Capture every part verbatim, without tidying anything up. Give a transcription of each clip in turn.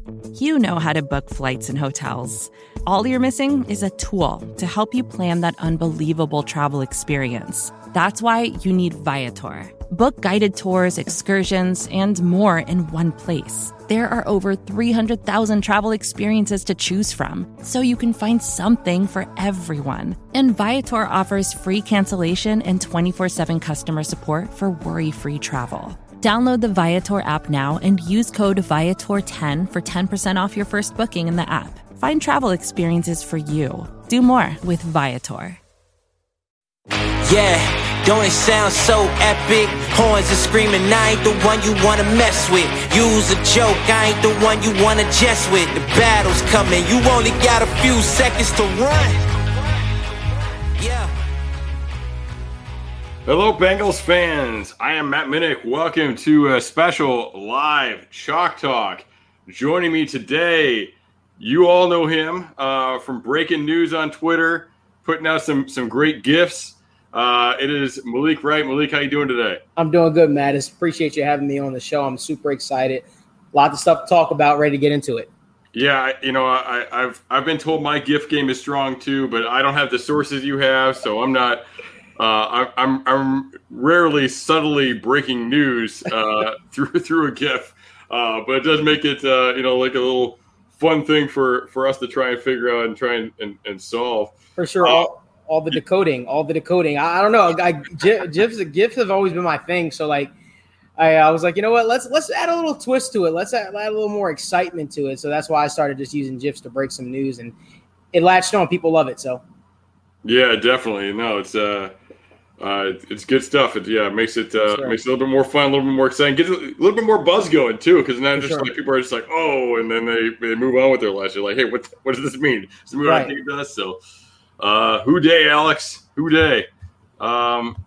You know how to book flights and hotels. All you're missing is a tool to help you plan that unbelievable travel experience. That's why you need Viator. Book guided tours, excursions, and more in one place. There are over three hundred thousand travel experiences to choose from, so you can find something for everyone. And Viator offers free cancellation and twenty-four seven customer support for worry-free travel. Download the Viator app now and use code Viator ten for ten percent off your first booking in the app. Find travel experiences for you. Do more with Viator. Yeah, don't it sound so epic? Horns are screaming, I ain't the one you wanna mess with. Use a joke, I ain't the one you wanna jest with. The battle's coming, you only got a few seconds to run. Yeah. Hello, Bengals fans. I am Matt Minnick. Welcome to a special live Chalk Talk. Joining me today, you all know him uh, from breaking news on Twitter, putting out some some great GIFs. Uh, it is Malik Wright. Malik, how you doing today? I'm doing good, Matt. I appreciate you having me on the show. I'm super excited. Lots of stuff to talk about. Ready to get into it. Yeah, you know, I, I've I've been told my GIF game is strong too, but I don't have the sources you have, so I'm not. Uh, I, I'm I'm rarely subtly breaking news uh, through through a GIF, uh, but it does make it uh, you know like a little fun thing for, for us to try and figure out and try and, and, and solve. For sure. Uh, All the decoding, all the decoding. I, I don't know. I, GIFs, GIFs have always been my thing. So like, I, I was like, you know what? Let's let's add a little twist to it. Let's add, add a little more excitement to it. So that's why I started just using GIFs to break some news, and it latched on. People love it. So. Yeah, definitely. No, it's uh, uh, it's good stuff. It yeah, it makes it uh, sure. makes it a little bit more fun, a little bit more exciting, gets a little bit more buzz going too. Because now just sure. like people are just like, oh, and then they, they move on with their lives. You're like, hey, what what does this mean? Does it mean what I think it does? So. Uh, who day, Alex? Who day? Um,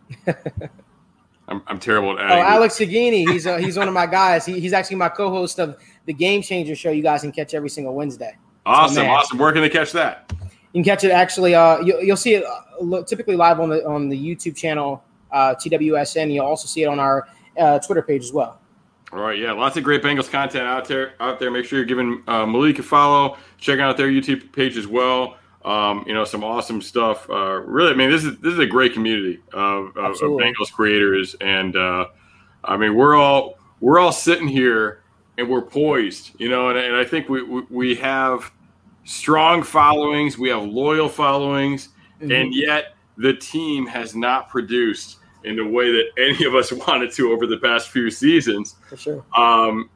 I'm I'm terrible at adding. Oh, Alex Sagini. He's uh, he's one of my guys. He, he's actually my co-host of the Game Changer show. You guys can catch every single Wednesday. Awesome, awesome. Where can they catch that? You can catch it actually. Uh, you, you'll see it uh, typically live on the on the YouTube channel uh, T W S N. You'll also see it on our uh, Twitter page as well. All right, yeah, lots of great Bengals content out there. Out there, make sure you're giving uh, Malik a follow. Check out their YouTube page as well. Um, you know, some awesome stuff. Uh, really, I mean, this is this is a great community of, of, of Bengals creators, and uh, I mean, we're all we're all sitting here and we're poised, you know, and, and I think we, we we have strong followings, we have loyal followings, mm-hmm. and yet the team has not produced in the way that any of us wanted to over the past few seasons. For sure. Um,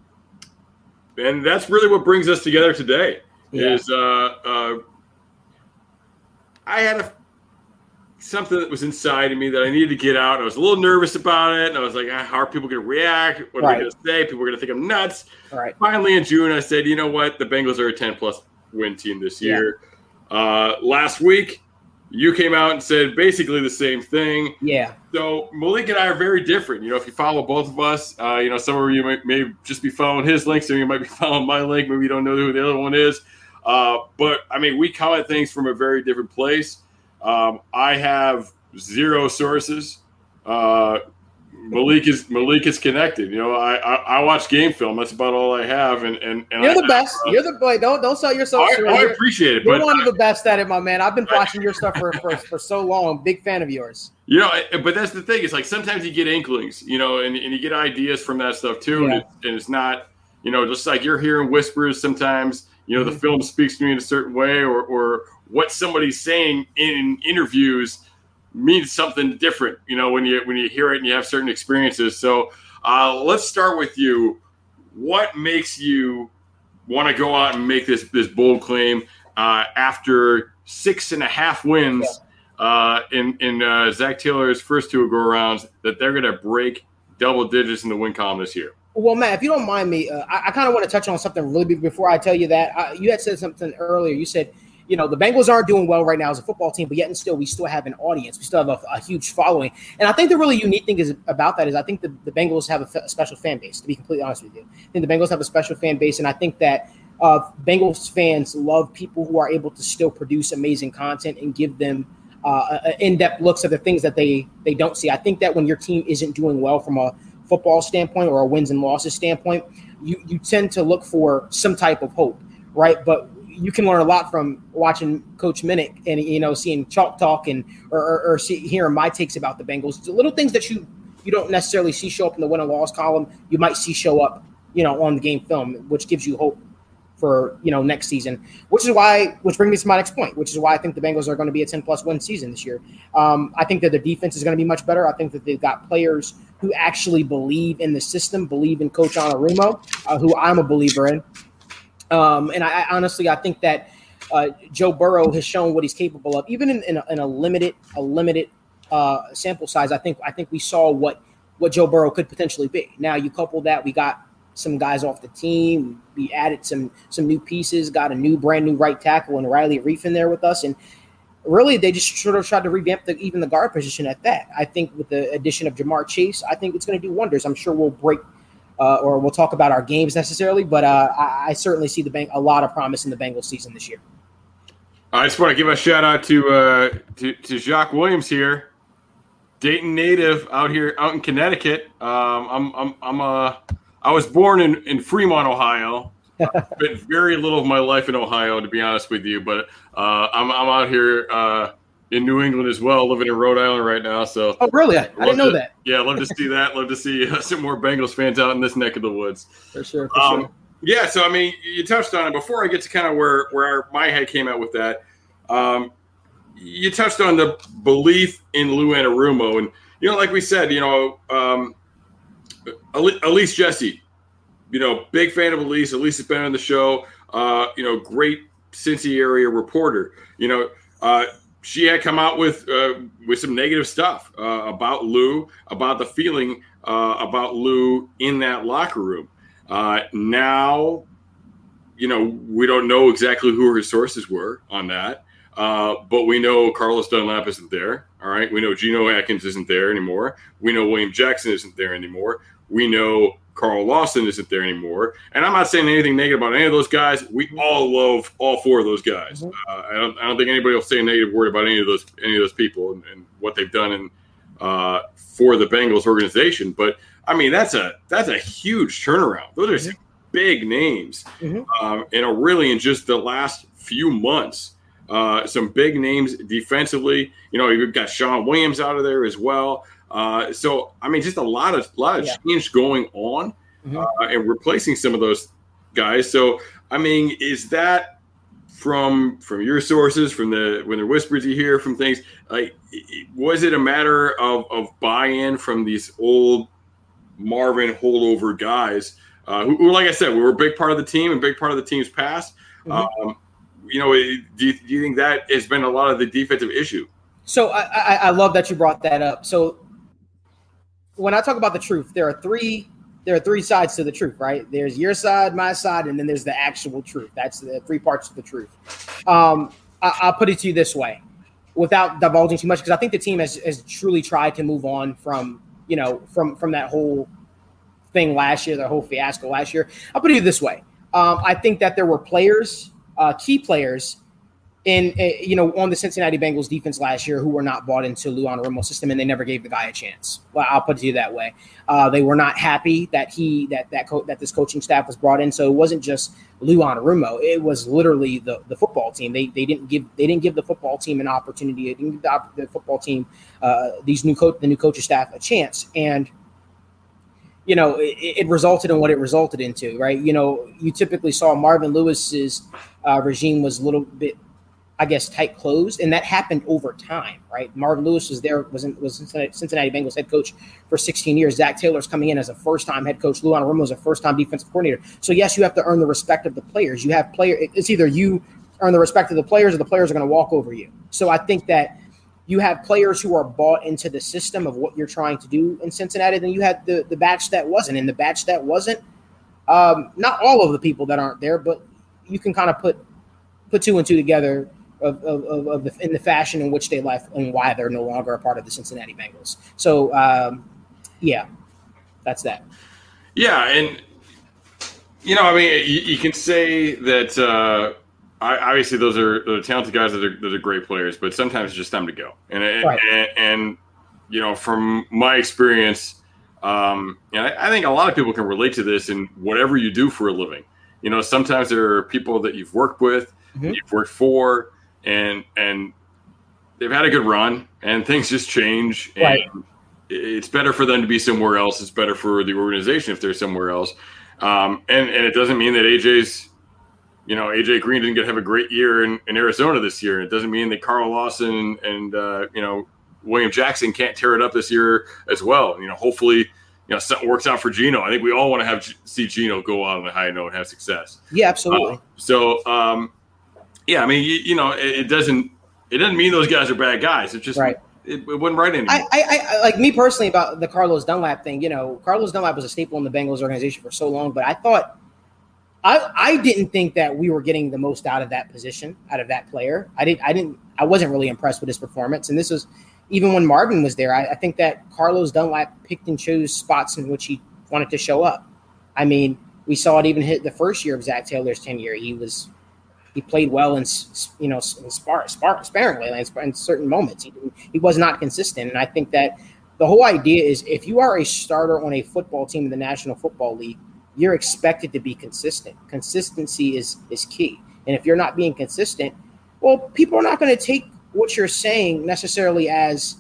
and that's really what brings us together today. Yeah. Is uh, uh, I had a, something that was inside of me that I needed to get out. I was a little nervous about it. And I was like, ah, how are people going to react? What right. are they going to say? People are going to think I'm nuts. Right. Finally, in June, I said, you know what? The Bengals are a ten-plus win team this year. Yeah. Uh, last week, you came out and said basically the same thing. Yeah. So Malik and I are very different. You know, if you follow both of us, uh, you know, some of you may, may just be following his link. Some of you might be following my link. Maybe you don't know who the other one is. Uh, but, I mean, we come at things from a very different place. Um, I have zero sources. Uh, Malik is Malik is connected. You know, I, I, I watch game film. That's about all I have. And, and, and You're I, the best. Uh, You're the boy. Don't don't sell yourself short. I, I appreciate it. You're but one of the best at it, my man. I've been watching your stuff for, for, for so long. Big fan of yours. You know, but that's the thing. It's like sometimes you get inklings, you know, and, and you get ideas from that stuff too. Yeah. And, it, and it's not, you know, just like you're hearing whispers sometimes. You know, the film speaks to me in a certain way, or or what somebody's saying in interviews means something different, you know, when you when you hear it and you have certain experiences. So uh, let's start with you. What makes you want to go out and make this this bold claim uh, after six and a half wins yeah. uh, in, in uh, Zach Taylor's first two go-arounds that they're going to break double digits in the win column this year? Well, Matt, if you don't mind me, uh, I, I kind of want to touch on something really big before I tell you that. Uh, you had said something earlier. You said, you know, the Bengals aren't doing well right now as a football team, but yet and still we still have an audience. We still have a, a huge following. And I think the really unique thing is about that is I think the, the Bengals have a, f- a special fan base, to be completely honest with you. I think the Bengals have a special fan base, and I think that uh, Bengals fans love people who are able to still produce amazing content and give them uh, in-depth looks at the things that they, they don't see. I think that when your team isn't doing well from a football standpoint or a wins and losses standpoint, you, you tend to look for some type of hope, right? But you can learn a lot from watching Coach Minnick and, you know, seeing Chalk Talk and or, or, or see, hearing my takes about the Bengals. The little things that you you don't necessarily see show up in the win and loss column, you might see show up, you know, on the game film, which gives you hope for, you know, next season, which is why, which brings me to my next point, which is why I think the Bengals are going to be a ten plus win season this year. Um, I think that the defense is going to be much better. I think that they've got players who actually believe in the system, believe in Coach Anarumo, uh, who I'm a believer in. Um, and I, I honestly, I think that uh, Joe Burrow has shown what he's capable of, even in, in, a, in a limited, a limited uh, sample size. I think, I think we saw what, what Joe Burrow could potentially be. Now you couple that, we got some guys off the team. We added some some new pieces, got a new brand new right tackle and Riley Reef in there with us. And really they just sort of tried to revamp the, even the guard position at that. I think with the addition of Jamar Chase, I think it's going to do wonders. I'm sure we'll break uh, or we'll talk about our games necessarily, but uh, I, I certainly see the bank a lot of promise in the Bengals season this year. I just want to give a shout out to, uh, to, to Jacques Williams here. Dayton native out here, out in Connecticut. Um, I'm, I'm, I'm a, I was born in, in Fremont, Ohio. Spent very little of my life in Ohio, to be honest with you. But uh, I'm I'm out here uh, in New England as well, living in Rhode Island right now. So oh, really? I, I didn't know to, that. Yeah, love to see that. Love to see uh, some more Bengals fans out in this neck of the woods. For sure. For um, sure. Yeah. So I mean, you touched on it. Before I get to kind of where where our, my head came out with that, um, you touched on the belief in Lou Anarumo, and you know, like we said, you know. Um, Elise Jesse, you know, big fan of Elise. Elise has been on the show. Uh, you know, great Cincy area reporter. You know, uh, she had come out with uh, with some negative stuff uh, about Lou, about the feeling uh, about Lou in that locker room. Uh, now, you know, we don't know exactly who her sources were on that, uh, but we know Carlos Dunlap isn't there. All right, we know Geno Atkins isn't there anymore. We know William Jackson isn't there anymore. We know Carl Lawson isn't there anymore. And I'm not saying anything negative about any of those guys. We all love all four of those guys. Uh, I don't I don't think anybody will say a negative word about any of those any of those people and, and what they've done in, uh, for the Bengals organization. But I mean, that's a that's a huge turnaround. Those are some big names. Mm-hmm. Um, and a really in just the last few months, uh, some big names defensively. You know, you've got Sean Williams out of there as well. Uh, so, I mean, just a lot of lot of yeah. change going on mm-hmm. uh, and replacing some of those guys. So, I mean, is that from from your sources, from the when the whispers you hear from things, like was it a matter of, of buy-in from these old Marvin holdover guys uh, who, who, like I said, were a big part of the team and big part of the team's past? Mm-hmm. Um, you know, do you, do you think that has been a lot of the defensive issue? So I, I, I love that you brought that up. So when I talk about the truth, there are three there are three sides to the truth, right? There's your side, my side, and then there's the actual truth. That's the three parts of the truth. Um, I, I'll put it to you this way, without divulging too much, because I think the team has, has truly tried to move on from, you know, from from that whole thing last year, the whole fiasco last year. I'll put it to you this way. Um, I think that there were players, uh, key players, in uh, you know, on the Cincinnati Bengals defense last year who were not bought into Lou Anarumo's system, and they never gave the guy a chance. Well, I'll put it to you that way. Uh, they were not happy that he that that co- that this coaching staff was brought in. So it wasn't just Lou Anarumo; it was literally the, the football team. They they didn't give they didn't give the football team an opportunity. They didn't give the, the football team uh, these new coach the new coaching staff a chance, and you know it, it resulted in what it resulted into. Right? You know, you typically saw Marvin Lewis's uh, regime was a little bit, I guess, tight closed, and that happened over time, right? Marvin Lewis was there, was in, was Cincinnati, Cincinnati Bengals head coach for sixteen years. Zach Taylor's coming in as a first-time head coach. Lou Anarumo is a first-time defensive coordinator. So yes, you have to earn the respect of the players. You have player. It's either you earn the respect of the players, or the players are going to walk over you. So I think that you have players who are bought into the system of what you're trying to do in Cincinnati. Then you had the the batch that wasn't, and the batch that wasn't. Um, not all of the people that aren't there, but you can kind of put put two and two together. Of, of, of the, in the fashion in which they left and why they're no longer a part of the Cincinnati Bengals. So, um, yeah, that's that. Yeah, and, you know, I mean, you, you can say that uh, I, obviously those are, those are talented guys that are, that are great players, but sometimes it's just time to go. And, right. and, and you know, from my experience, Um, and I, I think a lot of people can relate to this in whatever you do for a living. You know, sometimes there are people that you've worked with, mm-hmm. you've worked for, and and they've had a good run, and things just change. Right. And it's better for them to be somewhere else. It's better for the organization if they're somewhere else. Um, and, and it doesn't mean that A J's, you know, A J Green didn't get to have a great year in, in Arizona this year. It doesn't mean that Carl Lawson and, uh, you know, William Jackson can't tear it up this year as well. You know, hopefully, you know, something works out for Geno. I think we all want to have see Geno go out on a high note and have success. Yeah, absolutely. Uh, so, um, yeah, I mean, you, you know, it, it doesn't it doesn't mean those guys are bad guys. It just right. it, it wasn't right anymore. I, I, I like me personally about the Carlos Dunlap thing. You know, Carlos Dunlap was a staple in the Bengals organization for so long, but I thought I I didn't think that we were getting the most out of that position, out of that player. I didn't I didn't I wasn't really impressed with his performance, and this was. Even when Marvin was there, I, I think that Carlos Dunlap picked and chose spots in which he wanted to show up. I mean, we saw it even hit the first year of Zach Taylor's tenure. He was he played well in you know in spar, spar, sparingly in, in certain moments. He he was not consistent, and I think that the whole idea is if you are a starter on a football team in the National Football League, you're expected to be consistent. Consistency is is key, and if you're not being consistent, well, people are not going to take what you're saying necessarily as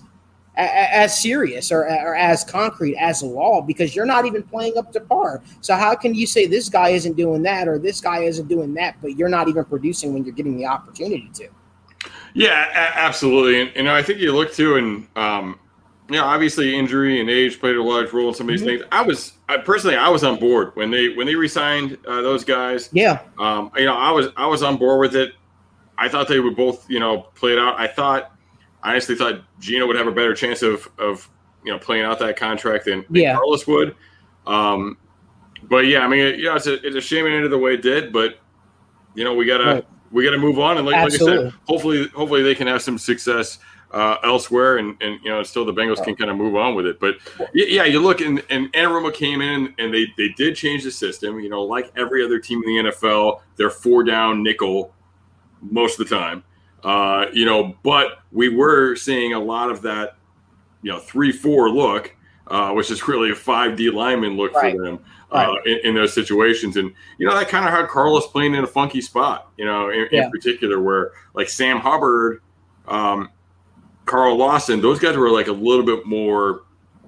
as serious or, or as concrete as law because you're not even playing up to par. So how can you say this guy isn't doing that or this guy isn't doing that, but you're not even producing when you're getting the opportunity to? Yeah, a- absolutely. And, and I think you look too, and um, you know, obviously injury and age played a large role in some of these mm-hmm. things. I was I, personally, I was on board when they when they re-signed uh, those guys. Yeah, um, you know, I was I was on board with it. I thought they would both, you know, play it out. I thought, I honestly thought Geno would have a better chance of, of you know, playing out that contract than, than yeah. Carlos would. Um, but yeah, I mean, it, yeah, it's a it's a shame it ended the way it did. But you know, we gotta right. we gotta move on. And like, like I said, hopefully, hopefully they can have some success uh, elsewhere, and and you know, still the Bengals oh. can kind of move on with it. But yeah, you look and and Anarumo came in and they they did change the system. You know, like every other team in the N F L, they're four down nickel most of the time, uh, you know, but we were seeing a lot of that, you know, three four look, uh, which is really a five D lineman look right. for them uh, right. in, in those situations. And, you know, that kind of had Carlos playing in a funky spot, you know, in, yeah. in particular where like Sam Hubbard, um, Carl Lawson, those guys were like a little bit more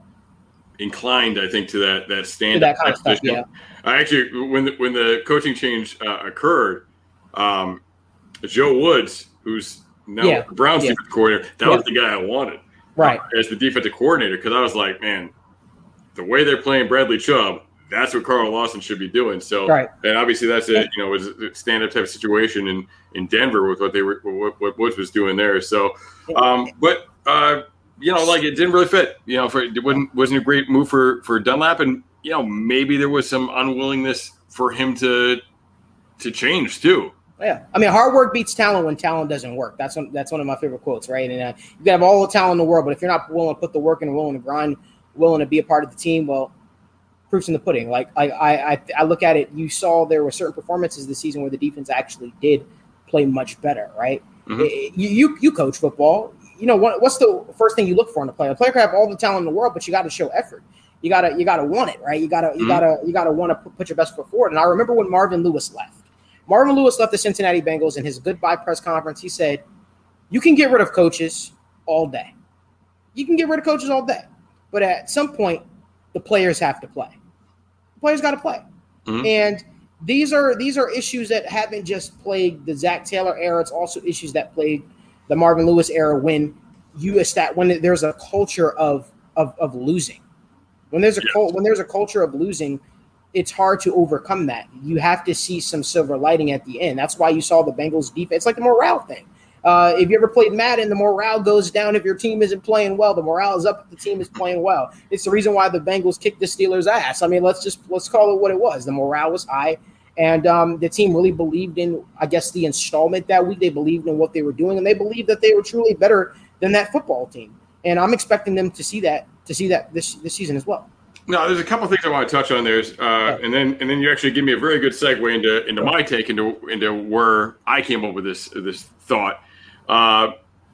inclined, I think, to that, that stand-up kind of stuff, yeah. I actually, when the, when the coaching change uh, occurred, um, Joe Woods, who's now yeah. the Browns yeah. defensive coordinator, that yeah. was the guy I wanted right. uh, as the defensive coordinator because I was like, man, the way they're playing Bradley Chubb, that's what Carl Lawson should be doing. So, right. and obviously that's a you know was a stand-up type of situation in, in Denver with what they were what, what Woods was doing there. So, um, but uh, you know, like it didn't really fit. You know, for it wasn't wasn't a great move for for Dunlap, and you know maybe there was some unwillingness for him to to change too. Yeah, I mean, hard work beats talent when talent doesn't work. That's one, that's one of my favorite quotes, right? And uh, you can have all the talent in the world, but if you're not willing to put the work in, willing to grind, willing to be a part of the team, well, proof's in the pudding. Like I, I, I look at it. You saw there were certain performances this season where the defense actually did play much better, right? Mm-hmm. It, you, you you coach football. You know what, what's the first thing you look for in a player? A player can have all the talent in the world, but you got to show effort. You gotta you gotta want it, right? You gotta you mm-hmm. gotta you gotta want to put your best foot forward. And I remember when Marvin Lewis left. Marvin Lewis left the Cincinnati Bengals in his goodbye press conference. He said, you can get rid of coaches all day. You can get rid of coaches all day. But at some point, the players have to play. The players got to play. Mm-hmm. And these are these are issues that haven't just plagued the Zach Taylor era. It's also issues that plagued the Marvin Lewis era when you estat- when there's a culture of of, of losing. When there's a yeah. cult, when there's a culture of losing, it's hard to overcome that. You have to see some silver lighting at the end. That's why you saw the Bengals defense. It's like the morale thing. Uh, if you ever played Madden, the morale goes down if your team isn't playing well. The morale is up if the team is playing well. It's the reason why the Bengals kicked the Steelers' ass. I mean, let's just let's call it what it was. The morale was high, and um, the team really believed in, I guess, the installment that week. They believed in what they were doing, and they believed that they were truly better than that football team. And I'm expecting them to see that to see that this this season as well. No, there's a couple of things I want to touch on there, uh, and then and then you actually give me a very good segue into into my take into into where I came up with this this thought. Uh,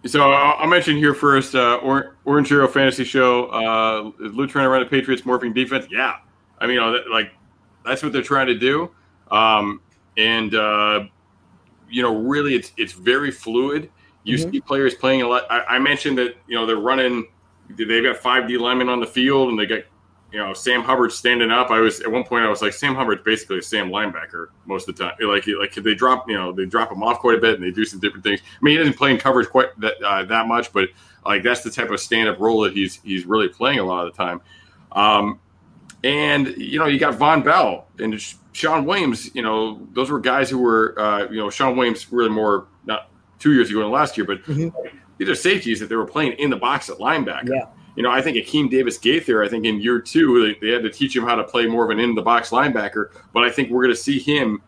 So I'll, I'll mention here first, uh, or, Orange Hero Fantasy Show. Uh, is Lou trying to run the Patriots morphing defense? Yeah, I mean, you know, that, like that's what they're trying to do. Um, and uh, you know, really, it's it's very fluid. You mm-hmm. see players playing a lot. I, I mentioned that you know they're running. They've got five D linemen on the field, and they got you know Sam Hubbard standing up. I was at one point I was like, Sam Hubbard's basically a Sam linebacker most of the time. Like like they drop you know they drop him off quite a bit, and they do some different things. I mean, he doesn't play in coverage quite that uh, that much, but like that's the type of stand up role that he's he's really playing a lot of the time. Um, and you know you got Von Bell and Sean Williams. You know those were guys who were uh, you know Sean Williams really more not two years ago than last year, but mm-hmm. these are safeties that they were playing in the box at linebacker. Yeah. You know, I think Akeem Davis-Gaither, I think in year two, they, they had to teach him how to play more of an in-the-box linebacker. But I think we're going to see him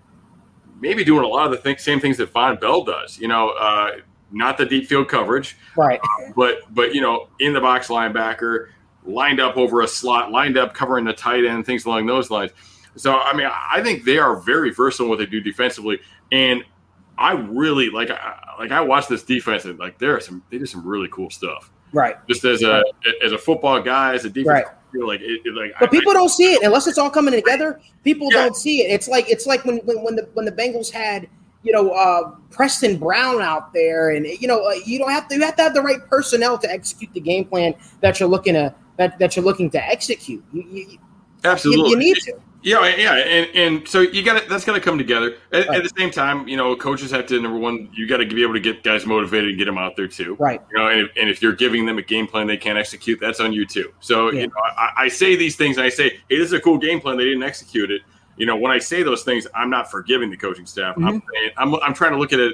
maybe doing a lot of the th- same things that Von Bell does. You know, uh, not the deep field coverage. Right. Uh, but, but you know, in-the-box linebacker, lined up over a slot, lined up covering the tight end, things along those lines. So, I mean, I think they are very versatile in what they do defensively. And I really, like, I, like I watch this defense, and, like, there are some – they do some really cool stuff. Right. Just as a right. as a football guy, as a defense, right. feel like it, it, like. But I, people I, don't see it unless it's all coming together. People yeah. don't see it. It's like it's like when, when when the when the Bengals had you know uh, Preston Brown out there, and you know uh, you don't have to you have to have the right personnel to execute the game plan that you're looking to that, that you're looking to execute. You, you, Absolutely, you, you need to. Yeah, yeah, and and so you got that's got to come together. At, right. at the same time, you know, coaches have to number one, you got to be able to get guys motivated and get them out there too. Right. You know, and if, and if you're giving them a game plan they can't execute, that's on you too. So yeah. you know, I, I say these things and I say, hey, this is a cool game plan. They didn't execute it. You know, when I say those things, I'm not forgiving the coaching staff. Mm-hmm. I'm saying, I'm I'm trying to look at it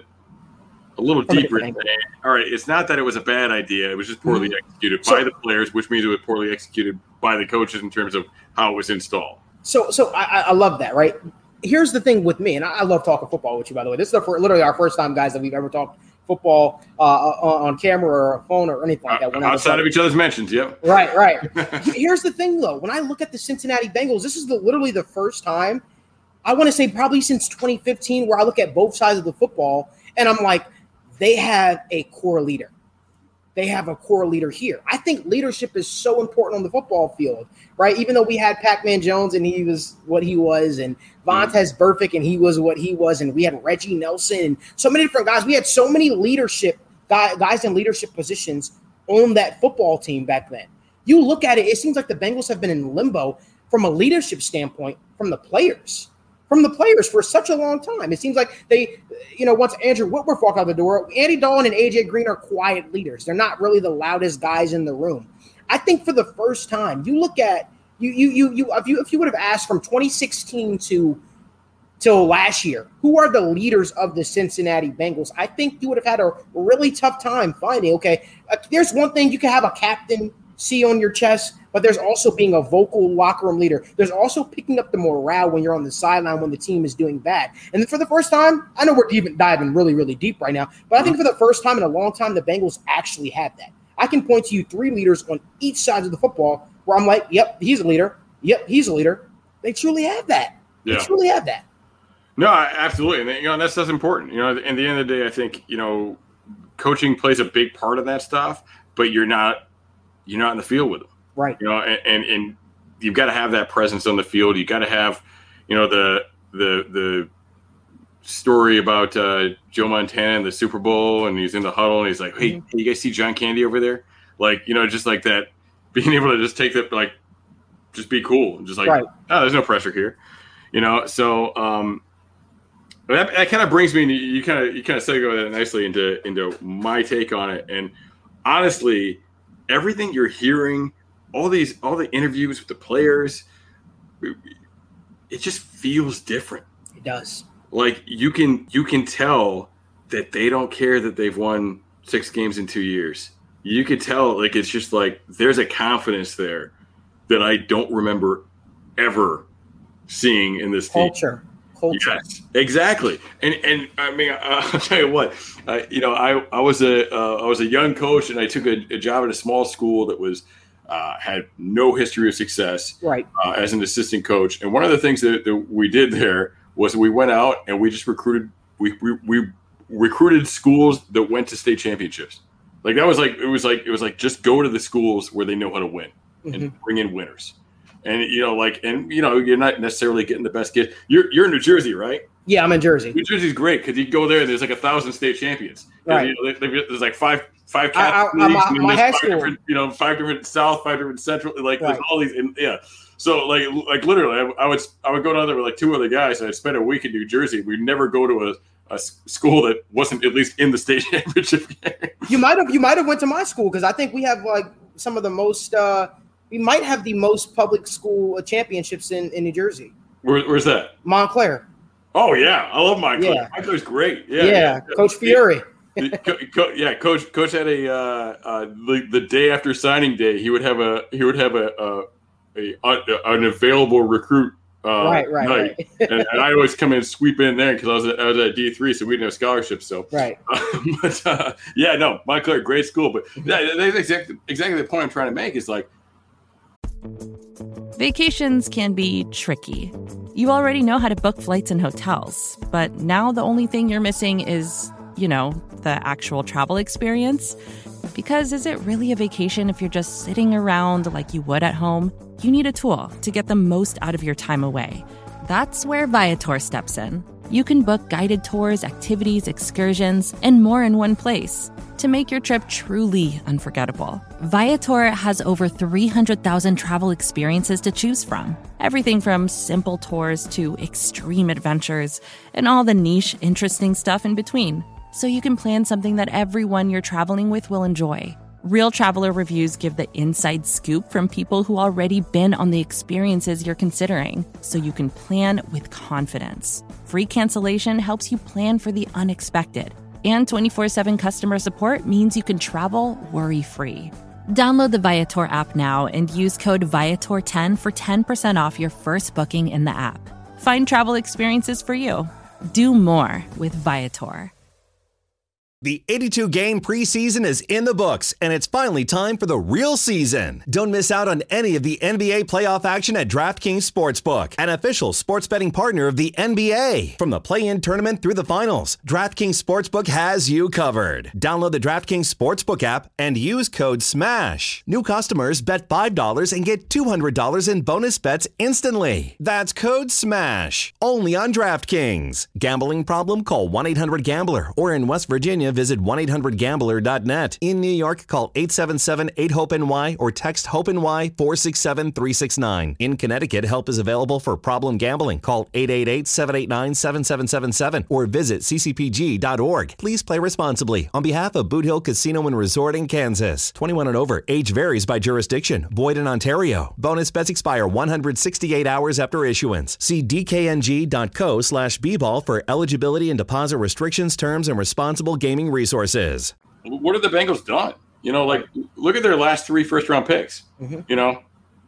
a little From deeper. And say, all right, it's not that it was a bad idea. It was just poorly mm-hmm. executed so, by the players, which means it was poorly executed by the coaches in terms of how it was installed. So, so I, I love that, right? Here's the thing with me, and I love talking football with you, by the way. This is our, literally our first time, guys, that we've ever talked football uh, on camera or a phone or anything like that. Uh, outside of each other's mentions, yep. Right, right. Here's the thing, though. When I look at the Cincinnati Bengals, this is the, literally the first time, I want to say probably since twenty fifteen, where I look at both sides of the football, and I'm like, they have a core leader. They have a core leader here. I think leadership is so important on the football field, right? Even though we had Pac-Man Jones and he was what he was, and Vontaze mm-hmm. Burfict and he was what he was, and we had Reggie Nelson and so many different guys. We had so many leadership guys in leadership positions on that football team back then. You look at it, it seems like the Bengals have been in limbo from a leadership standpoint from the players. From the players for such a long time. It seems like they, you know, once Andrew Whitworth walked out the door, Andy Dalton and A J Green are quiet leaders. They're not really the loudest guys in the room. I think for the first time, you look at you, you, you, you, if you, if you would have asked from twenty sixteen to till last year, who are the leaders of the Cincinnati Bengals? I think you would have had a really tough time finding. Okay, uh, there's one thing you can have a captain see on your chest, but there's also being a vocal locker room leader. There's also picking up the morale when you're on the sideline when the team is doing bad. And then for the first time, I know we're even diving really, really deep right now, but I think for the first time in a long time, the Bengals actually have that. I can point to you three leaders on each side of the football where I'm like, yep, he's a leader. Yep, he's a leader. They truly have that. Yeah. They truly have that. No, absolutely. And, you know, that's, that's important. You know, at the end of the day, I think, you know, coaching plays a big part of that stuff, but you're not, you're not in the field with them. Right. You know, and, and, and you've got to have that presence on the field. You got to have, you know, the, the, the story about uh, Joe Montana and the Super Bowl, and he's in the huddle and he's like, hey, mm-hmm. hey, you guys see John Candy over there? Like, you know, just like that, being able to just take that, like, just be cool. And just like, right. oh, there's no pressure here, you know? So, um, that, that kind of brings me, you kind of, you kind of segue that nicely into, into my take on it. And honestly, everything you're hearing, all these, all the interviews with the players, it just feels different. It does. Like you can, you can tell that they don't care that they've won six games in two years. You could tell, like, it's just like, there's a confidence there that I don't remember ever seeing in this team. Culture. Culture. Yes, exactly. And and I mean, uh, I'll tell you what, uh, you know, I I was a uh, I was a young coach, and I took a, a job at a small school that was uh, had no history of success, right? Uh, as an assistant coach, and one of the things that, that we did there was we went out and we just recruited. We we, we recruited schools that went to state championships. Like that was like it was like it was like just go to the schools where they know how to win and mm-hmm. bring in winners. And you know, like, and you know, you're not necessarily getting the best kids. You're you're in New Jersey, right? Yeah, I'm in Jersey. New Jersey's great because you go there and there's like a thousand state champions. Right. You know, there's like five five Catholic I, I, leagues, my, my high five school. different, you know, five different South, five different Central. Like right. there's all these, and, yeah. So like like literally, I, I would I would go down there with like two other guys. And I'd spend a week in New Jersey. We'd never go to a. a school that wasn't at least in the state championship game. You might have you might have went to my school because I think we have like some of the most uh, we might have the most public school championships in, in New Jersey. Where, where's that? Montclair. Oh yeah, I love Montclair. Yeah. Montclair's great. Yeah, yeah, yeah, yeah. Coach Fiore. Co- co- yeah, coach. Coach had a uh, uh, the, the day after signing day. He would have a he would have a, a, a, a an available recruit. Uh, right, right, night. right. and, and I always come in and sweep in there because I was at, I was at D three, so we didn't have scholarships. So right, um, but uh, yeah, no, Montclair, great school. But yeah, that's exactly exactly the point I'm trying to make. Is like vacations can be tricky. You already know how to book flights and hotels, but now the only thing you're missing is, you know, the actual travel experience. Because is it really a vacation if you're just sitting around like you would at home? You need a tool to get the most out of your time away. That's where Viator steps in. You can book guided tours, activities, excursions, and more in one place to make your trip truly unforgettable. Viator has over three hundred thousand travel experiences to choose from. Everything from simple tours to extreme adventures and all the niche, interesting stuff in between. So you can plan something that everyone you're traveling with will enjoy. Real traveler reviews give the inside scoop from people who already been on the experiences you're considering, so you can plan with confidence. Free cancellation helps you plan for the unexpected. And twenty-four seven customer support means you can travel worry-free. Download the Viator app now and use code Viator ten for ten percent off your first booking in the app. Find travel experiences for you. Do more with Viator. The eighty-two game preseason is in the books, and it's finally time for the real season. Don't miss out on any of the N B A playoff action at DraftKings Sportsbook, an official sports betting partner of the N B A. From the play-in tournament through the finals, DraftKings Sportsbook has you covered. Download the DraftKings Sportsbook app and use code SMASH. New customers bet five dollars and get two hundred dollars in bonus bets instantly. That's code SMASH. Only on DraftKings. Gambling problem? Call one eight hundred gambler, or in West Virginia, visit one eight hundred gambler dot net. In New York, call eight seven seven eight hope N Y or text HOPE-NY four six seven three six nine. In Connecticut, help is available for problem gambling. Call eight eight eight seven eight nine seven seven seven seven or visit c c p g dot org. Please play responsibly. On behalf of Boot Hill Casino and Resort in Kansas. twenty-one and over. Age varies by jurisdiction. Void in Ontario. Bonus bets expire one hundred sixty-eight hours after issuance. See d k n g dot co slash b ball for eligibility and deposit restrictions, terms, and responsible gaming resources. What have the Bengals done? You know, like, look at their last three first round picks. Mm-hmm. You know,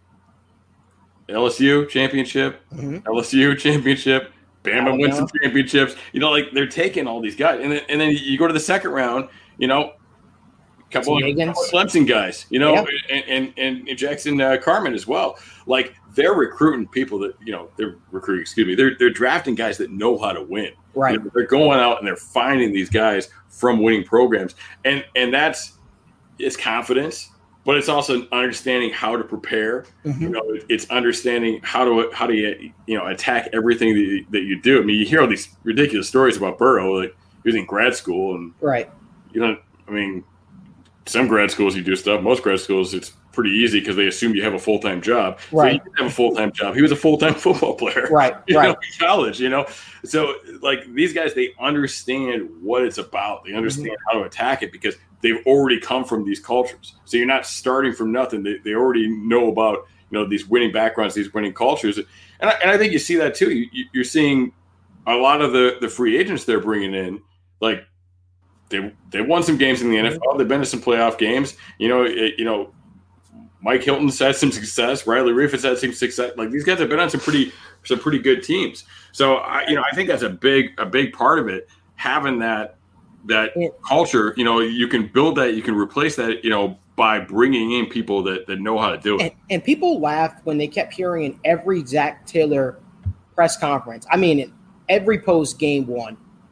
L S U championship, mm-hmm. L S U championship, Bama wins some championships. You know, like, they're taking all these guys, and then, and then you go to the second round. You know, a couple, of, couple of Clemson guys. You know, yeah. and, and and Jackson uh, Carman as well. Like, they're recruiting people that, you know, they're recruiting. Excuse me, they're they're drafting guys that know how to win. Right. You know, they're going out and they're finding these guys from winning programs, and and that's it's confidence, but it's also understanding how to prepare. Mm-hmm. You know, it's understanding how to how to you know attack everything that you, that you do. I mean, you hear all these ridiculous stories about Burrow, like he was in grad school, and right. You know, I mean, some grad schools you do stuff. Most grad schools it's pretty easy because they assume you have a full time job. Right. So you didn't have a full time job. He was a full time football player. Right. You right. know, in college, you know. So like these guys, they understand what it's about. They understand mm-hmm. how to attack it because they've already come from these cultures. So you're not starting from nothing. They they already know about you know these winning backgrounds, these winning cultures, and I, and I think you see that too. You, you're seeing a lot of the the free agents they're bringing in, like they they won some games in the N F L. They've been to some playoff games. You know, it, you know. Mike Hilton's had some success. Riley Reiff has had some success. Like these guys have been on some pretty, some pretty good teams. So I, you know, I think that's a big, a big part of it. Having that, that yeah. culture. You know, you can build that. You can replace that. You know, by bringing in people that, that know how to do it. And, and people laughed when they kept hearing in every Zach Taylor press conference. I mean, in every post game one,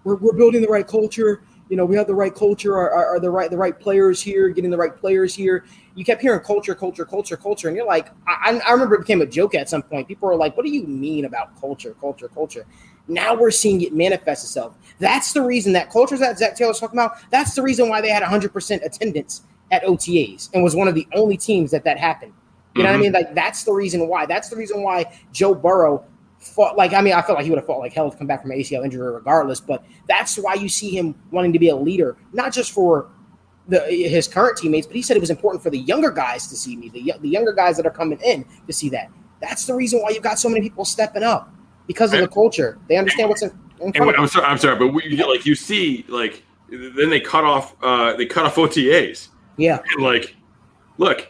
we're, we're building the right culture. You know, we have the right culture, are, are, are the right the right players here, getting the right players here. You kept hearing culture, culture, culture, culture. And you're like, I, I remember it became a joke at some point. People were like, what do you mean about culture, culture, culture? Now we're seeing it manifest itself. That's the reason that culture that Zach Taylor's talking about, that's the reason why they had one hundred percent attendance at O T As and was one of the only teams that that happened. You know mm-hmm. what I mean? Like, that's the reason why. That's the reason why Joe Burrow fought. Like, I mean, I felt like he would have fought like hell to come back from an A C L injury regardless, but that's why you see him wanting to be a leader, not just for the his current teammates, but he said it was important for the younger guys to see me, the, the younger guys that are coming in to see that. That's the reason why you've got so many people stepping up, because of the culture. They understand what's in, in front of them. I'm sorry, I'm sorry, but we, like you see, like then they cut off, uh, they cut off O T As. Yeah, and like, look,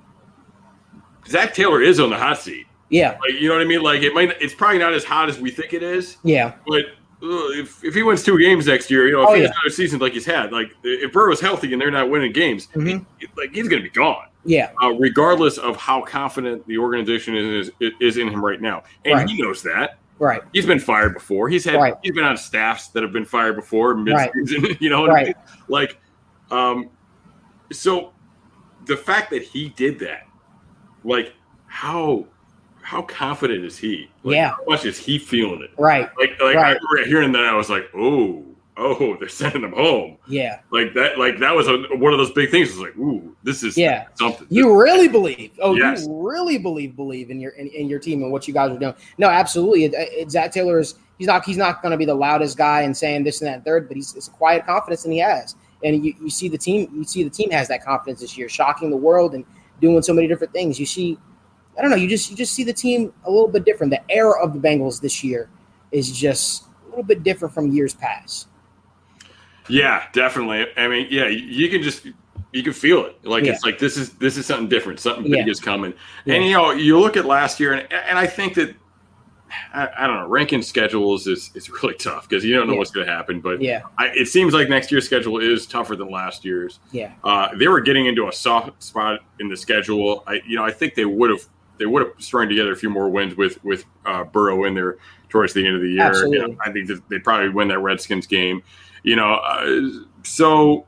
Zach Taylor is on the hot seat. Yeah, like, you know what I mean. Like, it might, it's probably not as hot as we think it is. Yeah, but uh, if if he wins two games next year, you know, if oh, he yeah. has another season like he's had, like if Burrow's healthy and they're not winning games, mm-hmm. he, like he's going to be gone. Yeah, uh, regardless of how confident the organization is is, is in him right now, and right. he knows that. Right, he's been fired before. He's had right. he's been on staffs that have been fired before mid-season. Right. You know, right. I mean? like, um, so the fact that he did that, like, how how confident is he? Like, yeah, how much is he feeling it? Right, like, like right. I remember hearing that, I was like, oh. Oh, they're sending him home. Yeah, like that. Like that was a, one of those big things. It was like, ooh, this is yeah. something. You really believe? Oh, yes. you really believe believe in your in, in your team and what you guys are doing? No, absolutely. It, it, Zach Taylor is he's not he's not going to be the loudest guy and saying this and that and third, but he's it's a quiet confidence and he has. And you, you see the team. You see the team has that confidence this year, shocking the world and doing so many different things. You see, I don't know. You just you just see the team a little bit different. The era of the Bengals this year is just a little bit different from years past. Yeah, definitely. I mean, yeah, you can just you can feel it. Like yeah. it's like this is this is something different. Something big yeah. is coming. Yeah. And you know, you look at last year, and and I think that I, I don't know, ranking schedules is is really tough because you don't know yeah. what's going to happen. But yeah, I, it seems like next year's schedule is tougher than last year's. Yeah, uh, they were getting into a soft spot in the schedule. I you know I think they would have they would have strung together a few more wins with with uh, Burrow in there towards the end of the year. Absolutely. You know, I think that they'd probably win that Redskins game. You know, uh, so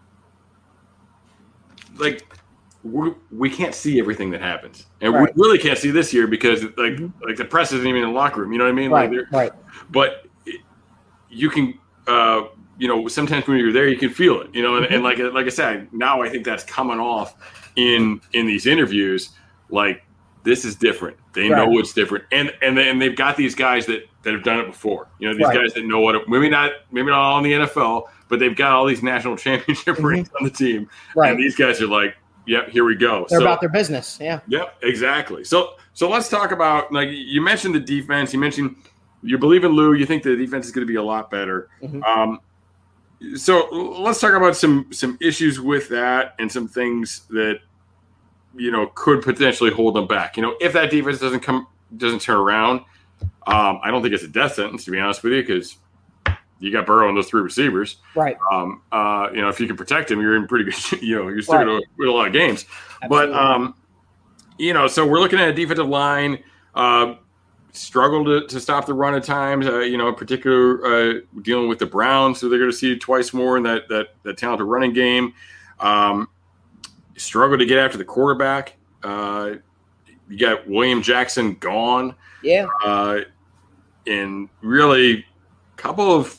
like we we can't see everything that happens, and right. we really can't see this year because like mm-hmm. like the press isn't even in the locker room. You know what I mean? Right. Like right. But it, you can, uh, you know, sometimes when you're there, you can feel it. You know, and, mm-hmm. and like like I said, now I think that's coming off in in these interviews. Like this is different. They right. know it's different, and and and they've got these guys that. that have done it before. You know, these right. guys that know what it, maybe not maybe not all in the N F L, but they've got all these national championship mm-hmm. rings on the team. Right. And these guys are like, yep, here we go. They're so, about their business. Yeah. Yep, exactly. So so let's talk about, like you mentioned the defense. You mentioned you believe in Lou. You think the defense is going to be a lot better. Mm-hmm. Um, so let's talk about some some issues with that and some things that, you know, could potentially hold them back. You know, if that defense doesn't come doesn't turn around, Um, I don't think it's a death sentence, to be honest with you, because you got Burrow and those three receivers. Right. Um, uh, you know, if you can protect him, you're in pretty good, you know, you're still right. going to win a lot of games. Absolutely. But, um, you know, so we're looking at a defensive line, uh, struggle to, to stop the run at times, uh, you know, in particular uh, dealing with the Browns, so they're going to see twice more in that, that, that talented running game. Um, struggle to get after the quarterback. Uh, you got William Jackson gone. Yeah. Uh, and really a couple of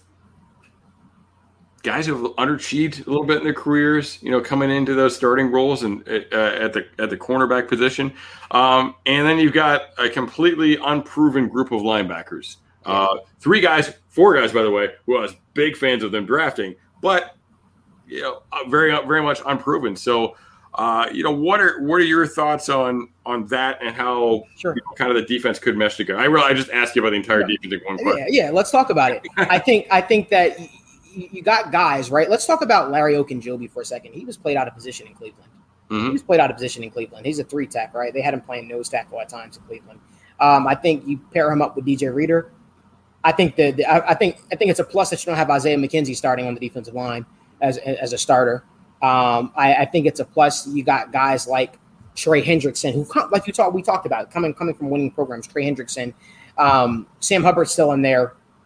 guys who have underachieved a little bit in their careers, you know, coming into those starting roles and uh, at the at the cornerback position. Um, and then you've got a completely unproven group of linebackers. Uh, three guys, four guys, by the way, who I was big fans of them drafting, but, you know, very, very much unproven. So, Uh, you know, what are what are your thoughts on on that and how sure. you know, kind of the defense could mesh together? I really I just asked you about the entire yeah. defense in one question. Yeah, yeah, let's talk about it. I think I think that you, you got guys, right? Let's talk about Larry Ogunjobi for a second. He was played out of position in Cleveland. Mm-hmm. He was played out of position in Cleveland. He's a three tech, right? They had him playing nose tackle at times in Cleveland. Um, I think you pair him up with D J Reader. I think the, the I, I think I think it's a plus that you don't have Isaiah McKenzie starting on the defensive line as as a starter. Um, I, I think it's a plus. You got guys like Trey Hendrickson, who, like you talked, we talked about coming coming from winning programs. Trey Hendrickson, um, Sam Hubbard's still in there.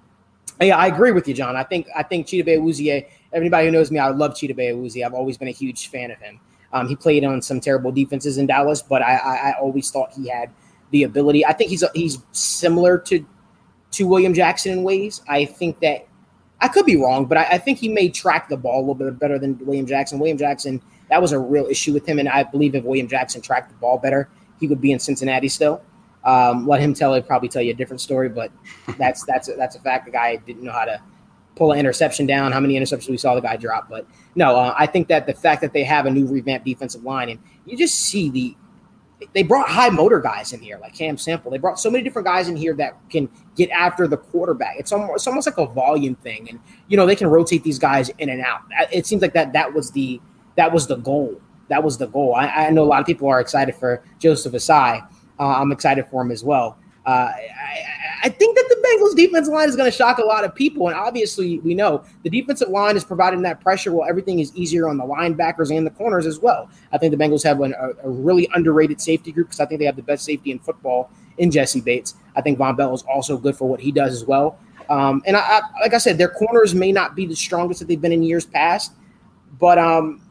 Yeah, I agree with you, John. I think I think Chidobe Awuzie, everybody who knows me, I love Chidobe Awuzie. I've always been a huge fan of him. Um, he played on some terrible defenses in Dallas, but I, I, I always thought he had the ability. I think he's a, he's similar to to William Jackson in ways. I think that I could be wrong, but I, I think he may track the ball a little bit better than William Jackson. William Jackson, that was a real issue with him, and I believe if William Jackson tracked the ball better, he would be in Cincinnati still. Um, let him tell it, probably tell you a different story, but that's that's a, that's a fact. The guy didn't know how to pull an interception down. How many interceptions we saw the guy drop? But no, uh, I think that the fact that they have a new revamped defensive line, and you just see the they brought high motor guys in here like Cam Sample. They brought so many different guys in here that can get after the quarterback. It's almost it's almost like a volume thing, and you know they can rotate these guys in and out. It seems like that that was the that was the goal. That was the goal. I, I know a lot of people are excited for Joseph Asai. Uh, I'm excited for him as well. Uh, I, I think that the Bengals defensive line is going to shock a lot of people. And obviously, we know the defensive line is providing that pressure while everything is easier on the linebackers and the corners as well. I think the Bengals have an, a, a really underrated safety group because I think they have the best safety in football in Jesse Bates. I think Von Bell is also good for what he does as well. Um, and I, I, like I said, their corners may not be the strongest that they've been in years past, but um,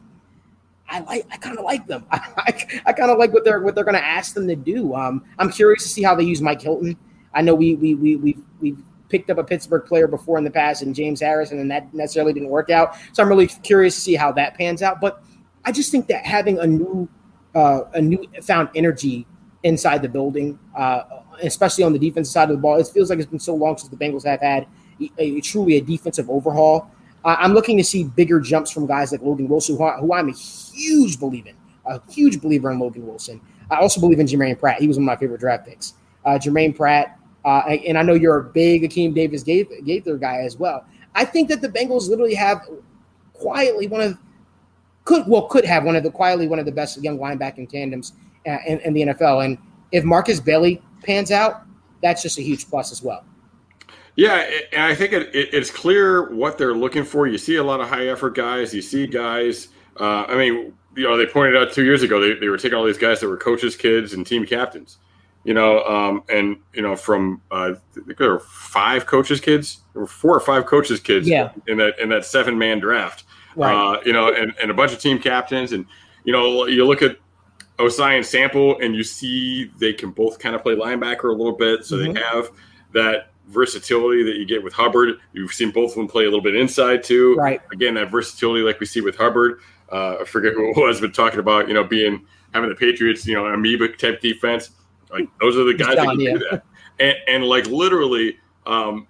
I like. I kind of like them. I, I, I kind of like what they're what they're going to ask them to do. Um, I'm curious to see how they use Mike Hilton. I know we we we we we picked up a Pittsburgh player before in the past, and James Harrison, and that necessarily didn't work out. So I'm really curious to see how that pans out. But I just think that having a new uh, a new found energy inside the building, uh, especially on the defensive side of the ball, it feels like it's been so long since the Bengals have had a, a truly a defensive overhaul. Uh, I'm looking to see bigger jumps from guys like Logan Wilson, who, I, who I'm a huge believer in, a huge believer in Logan Wilson. I also believe in Jermaine Pratt. He was one of my favorite draft picks. Uh, Jermaine Pratt, uh, and I know you're a big Akeem Davis Gaither guy as well. I think that the Bengals literally have quietly one of could well could have one of the quietly one of the best young linebacking tandems uh, in, in the N F L. And if Marcus Bailey pans out, that's just a huge plus as well. Yeah, and I think it, it, it's clear what they're looking for. You see a lot of high-effort guys. You see guys uh, – I mean, you know, they pointed out two years ago they, they were taking all these guys that were coaches' kids and team captains, you know, um, and, you know, from uh, – there were five coaches' kids. There were four or five coaches' kids yeah. in that in that seven-man draft, right. uh, you know, and, and a bunch of team captains. And, you know, you look at Osai and Sample, and you see they can both kind of play linebacker a little bit, so mm-hmm. they have that – versatility that you get with Hubbard. You've seen both of them play a little bit inside too. Right. Again, that versatility like we see with Hubbard. Uh, I forget who it was, but talking about, you know, being having the Patriots, you know, an amoeba type defense. Like those are the guys that can do that. And, and like literally, um,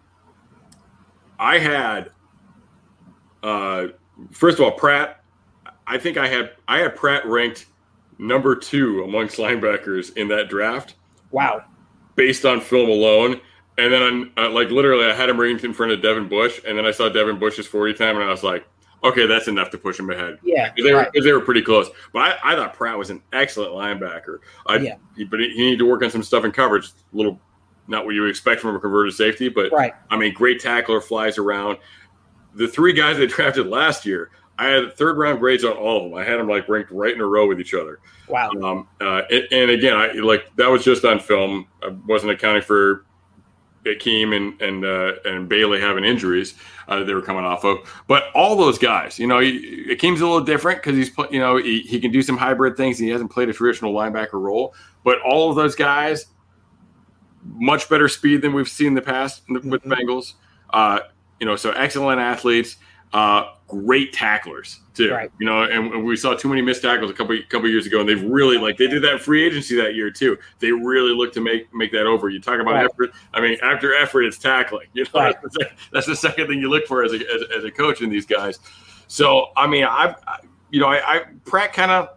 I had uh, first of all, Pratt, I think I had I had Pratt ranked number two amongst linebackers in that draft. Wow. Based on film alone. And then, uh, like, literally, I had him ranked in front of Devin Bush, and then I saw Devin Bush's forty time, and I was like, okay, that's enough to push him ahead. Yeah. Because they, right. they were pretty close. But I, I thought Pratt was an excellent linebacker. I, yeah. He, but he needed to work on some stuff in coverage. A little, not what you would expect from a converted safety, but, right. I mean, great tackler, flies around. The three guys they drafted last year, I had third-round grades on all of them. I had them, like, ranked right in a row with each other. Wow. Um, uh, and, and, again, I like that was just on film. I wasn't accounting for – Akeem and and uh, and Bailey having injuries uh, that they were coming off of, but all those guys, you know, he, Akeem's a little different because he's you know he, he can do some hybrid things. And he hasn't played a traditional linebacker role, but all of those guys, much better speed than we've seen in the past with mm-hmm. Bengals. Uh, you know, so excellent athletes, uh, great tacklers too. Right. You know, and we saw too many missed tackles a couple couple years ago, and they've really like they did that in free agency that year too. They really looked to make make that over. You talk about right. effort. I mean, after effort, it's tackling. You know, right. that's, the, that's the second thing you look for as a as, as a coach in these guys. So I mean, I, I you know, I, I Pratt kind of,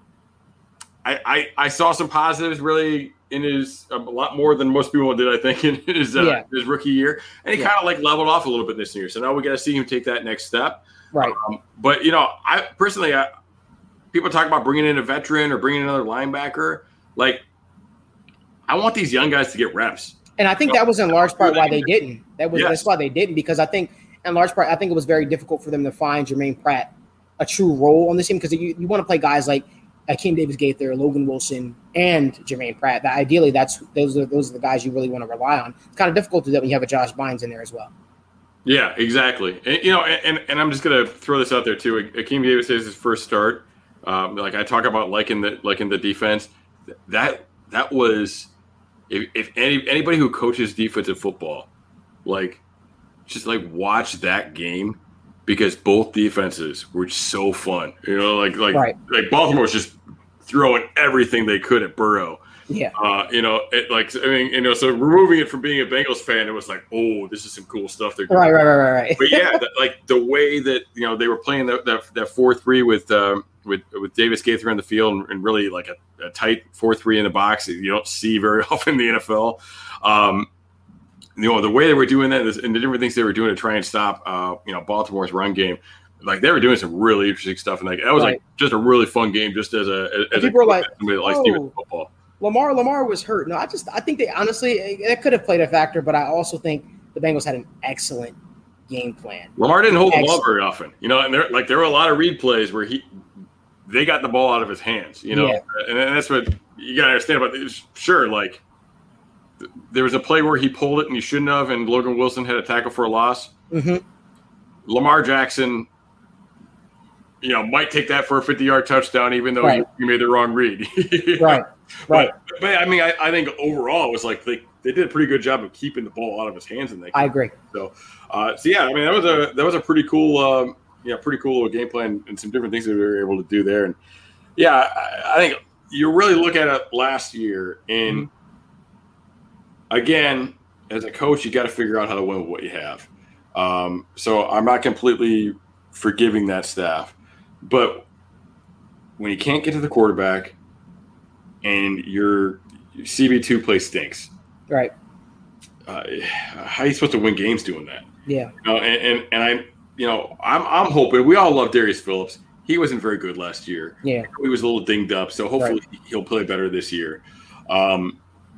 I, I I saw some positives really in his a lot more than most people did, I think, in his uh, yeah. his rookie year, and he yeah. kind of like leveled off a little bit this year. So now we got to see him take that next step. Right. Um, but, you know, I personally, I, people talk about bringing in a veteran or bringing in another linebacker. Like, I want these young guys to get reps. And I think you know? that was in large part why they didn't. That was yes. That's why they didn't, because I think in large part, I think it was very difficult for them to find Jermaine Pratt a true role on this team because you, you want to play guys like Akeem Davis Gaither, Logan Wilson, and Jermaine Pratt. That ideally, that's those are those are the guys you really want to rely on. It's kind of difficult to do that when you have a Josh Bynes in there as well. Yeah, exactly. And, you know, and, and I'm just gonna throw this out there too. Akeem Davis is his first start. Um, like I talk about liking the liking the defense. That that was if, if any anybody who coaches defensive football, like just like watch that game because both defenses were so fun. You know, like like right. like Baltimore was just throwing everything they could at Burrow. Yeah. Uh, you know, it, like I mean, you know, so removing it from being a Bengals fan, it was like, oh, this is some cool stuff they're doing. Right, right, right, right, right. But yeah, the, like the way that you know they were playing that that, that four three with um, with with Davis Gaither on the field and, and really like a, a tight four three in the box that you don't see very often in the N F L. Um, you know, the way they were doing that and the different things they were doing to try and stop uh, you know Baltimore's run game. Like they were doing some really interesting stuff, and like that was right. like just a really fun game, just as a as people a, are like, somebody that likes oh. defensive football. Lamar Lamar was hurt. No, I just I think they honestly that could have played a factor, but I also think the Bengals had an excellent game plan. Lamar didn't hold excellent. the ball very often, you know, and there like there were a lot of read plays where he they got the ball out of his hands, you know, yeah. and, and that's what you gotta understand about it. Sure, like th- there was a play where he pulled it and he shouldn't have, and Logan Wilson had a tackle for a loss. Mm-hmm. Lamar Jackson, you know, might take that for a fifty-yard touchdown, even though right. he, he made the wrong read. right. Right. But, but I mean, I, I think overall it was like they, they did a pretty good job of keeping the ball out of his hands. And they I agree. So, uh, so yeah, I mean that was a that was a pretty cool, um, yeah, pretty cool game plan and some different things that we were able to do there. And yeah, I, I think you really look at it last year, and mm-hmm. again, as a coach, you got to figure out how to win with what you have. Um, so I'm not completely forgiving that staff, but when you can't get to the quarterback. And your C B two play stinks. Right. Uh, how are you supposed to win games doing that? Yeah. You know, and, and and I, you know, I'm I'm hoping we all love Darius Phillips. He wasn't very good last year. Yeah. He was a little dinged up, so hopefully right. he'll play better this year. Um,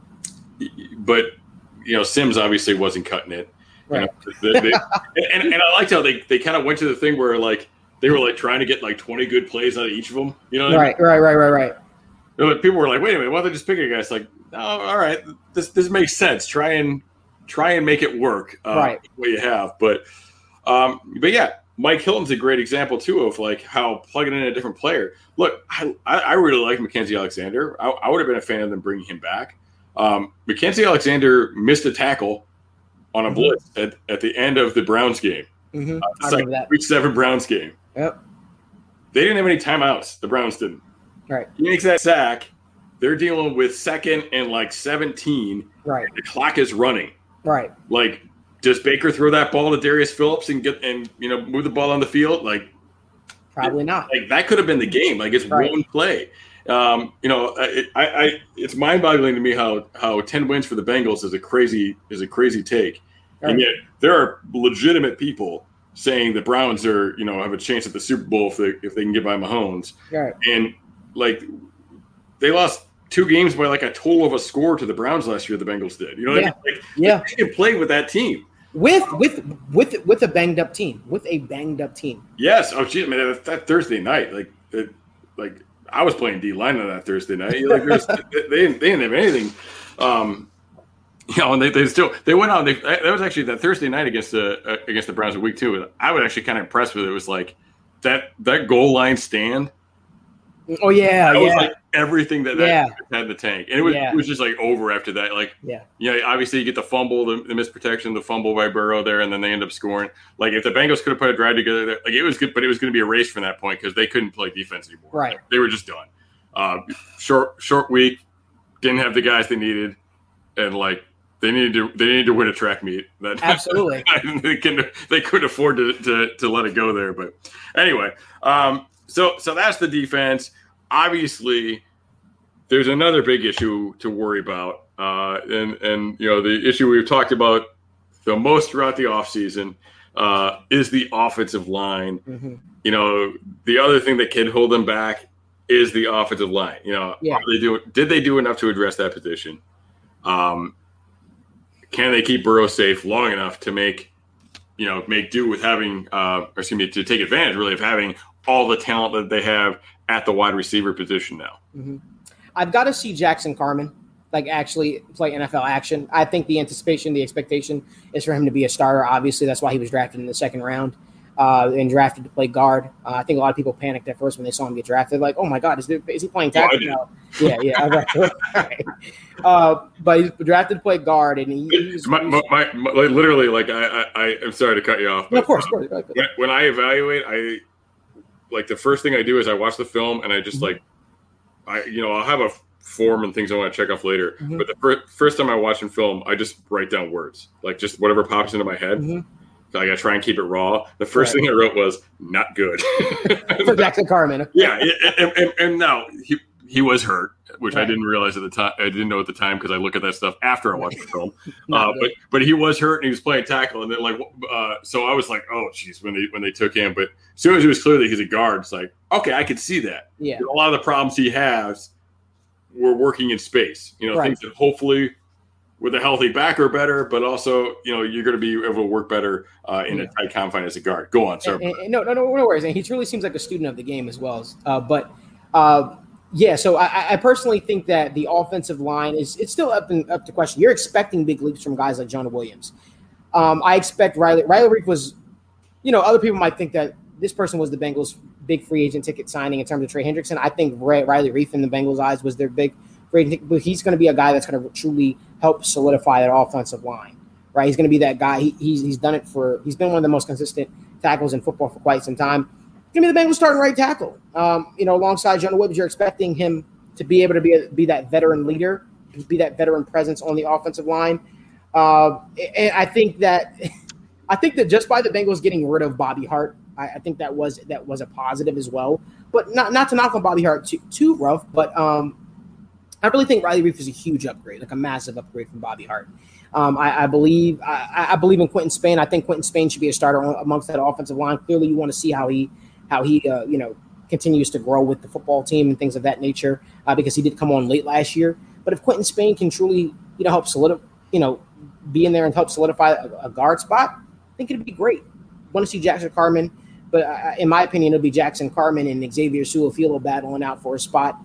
but you know, Sims obviously wasn't cutting it. Right. You know, they, they, and and I liked how they they kind of went to the thing where like they were like trying to get like twenty good plays out of each of them. You know. What right. I mean? Right. Right. Right. Right. People were like, "Wait a minute, why don't they just pick a guy?" It's like, "No, all right, this this makes sense. Try and try and make it work, uh, right? What you have." But, um, but yeah, Mike Hilton's a great example too of like how plugging in a different player. Look, I I really like Mackenzie Alexander. I, I would have been a fan of them bringing him back. Um, Mackenzie Alexander missed a tackle on a mm-hmm. blitz at, at the end of the Browns game. Mm-hmm. Uh, I like remember that. Week seven Browns game. Yep. They didn't have any timeouts. The Browns didn't. Right. He makes that sack. They're dealing with second and like seventeen. Right. The clock is running. Right. Like, does Baker throw that ball to Darius Phillips and get and you know move the ball on the field? Like, probably it, not. Like that could have been the game. Like it's right. one play. Um, you know, it, I, I it's mind-boggling to me how how ten wins for the Bengals is a crazy is a crazy take, right. And yet there are legitimate people saying the Browns are you know have a chance at the Super Bowl if they if they can get by Mahomes. Right. And like they lost two games by like a total of a score to the Browns last year. The Bengals did. You know, yeah, what I mean? Like, yeah. They can play with that team with with with with a banged up team with a banged up team. Yes. Oh, geez, I mean that, that Thursday night, like, it, like I was playing D line on that Thursday night. Like, was, they, they didn't they didn't have anything. Um, you know, and they, they still they went out. They, that was actually that Thursday night against the uh, against the Browns in week two. I was actually kind of impressed with it. It was like that that goal line stand. Oh yeah, that yeah. was like everything that, that yeah. had in the tank, and it was yeah. it was just like over after that. Like yeah, yeah. You know, obviously, you get the fumble, the, the missed protection, the fumble by Burrow there, and then they end up scoring. Like if the Bengals could have put a drive together, there, like it was good, but it was going to be erased from that point because they couldn't play defense anymore. Right, like, they were just done. Uh, short short week, didn't have the guys they needed, and like they needed to they needed to win a track meet. That, Absolutely, they can they couldn't afford to, to to let it go there. But anyway, um, so so that's the defense. Obviously, there's another big issue to worry about, uh, and and you know the issue we've talked about the most throughout the offseason uh, is the offensive line. Mm-hmm. You know, the other thing that can hold them back is the offensive line. You know, yeah. they do did they do enough to address that position? Um, can they keep Burrow safe long enough to make you know make do with having, uh, or excuse me, to take advantage really of having all the talent that they have at the wide receiver position now? Mm-hmm. I've got to see Jackson Carman like actually play N F L action. I think the anticipation, the expectation is for him to be a starter. Obviously, that's why he was drafted in the second round uh, and drafted to play guard. Uh, I think a lot of people panicked at first when they saw him get drafted. Like, oh my God, is, there, is he playing tackle? Oh, no. Yeah, yeah. Right. right. Uh, but he's drafted to play guard, and he, he's, my, my, my, my, like, literally, like I, I, I'm sorry to cut you off. But, no, of course, of course. Uh, when, when I evaluate, I like the first thing I do is I watch the film, and I just mm-hmm. like, I you know I'll have a form and things I want to check off later. Mm-hmm. But the fir- first time I watch in film, I just write down words, like just whatever pops into my head. Mm-hmm. Like I try and keep it raw. The first right. thing I wrote was not good for Jackson Carman. Yeah, and, and, and now he he was hurt, which right. I didn't realize at the time. I didn't know at the time because I look at that stuff after I watched the film. uh, but but he was hurt and he was playing tackle, and then like uh, so I was like, oh geez, when they when they took him. But as soon as it was clear that he's a guard, it's like okay, I could see that. Yeah, a lot of the problems he has were working in space. You know, right. things that hopefully with a healthy backer better, but also, you know, you're going to be able to work better uh, in yeah. a tight confine as a guard. Go on, sir. And, and, no, no, no, no worries. And he truly seems like a student of the game as well. Uh, but uh, yeah, so I, I personally think that the offensive line is it's still up in, up to question. You're expecting big leaps from guys like Jonah Williams. Um, I expect Riley. Riley Reiff was, you know, other people might think that this person was the Bengals' big free agent ticket signing in terms of Trey Hendrickson. I think Riley Reiff in the Bengals' eyes was their big free agent ticket, but he's going to be a guy that's going to truly help solidify that offensive line, right? He's going to be that guy. He, he's he's done it for – he's been one of the most consistent tackles in football for quite some time. He's going to be the Bengals starting right tackle. Um, you know, alongside Jonah Williams, you're expecting him to be able to be a, be that veteran leader, be that veteran presence on the offensive line. Uh, and I think that – I think that just by the Bengals getting rid of Bobby Hart, I, I think that was that was a positive as well. But not not to knock on Bobby Hart too, too rough, but um, I really think Riley Reiff is a huge upgrade, like a massive upgrade from Bobby Hart. Um, I, I believe I, I believe in Quentin Spain. I think Quentin Spain should be a starter amongst that offensive line. Clearly, you want to see how he how he uh, you know continues to grow with the football team and things of that nature uh, because he did come on late last year. But if Quentin Spain can truly you know help solidify you know be in there and help solidify a, a guard spot, I think it'd be great. Want to see Jackson Carman, but uh, in my opinion, it'll be Jackson Carman and Xavier Su'a-Filo battling out for a spot.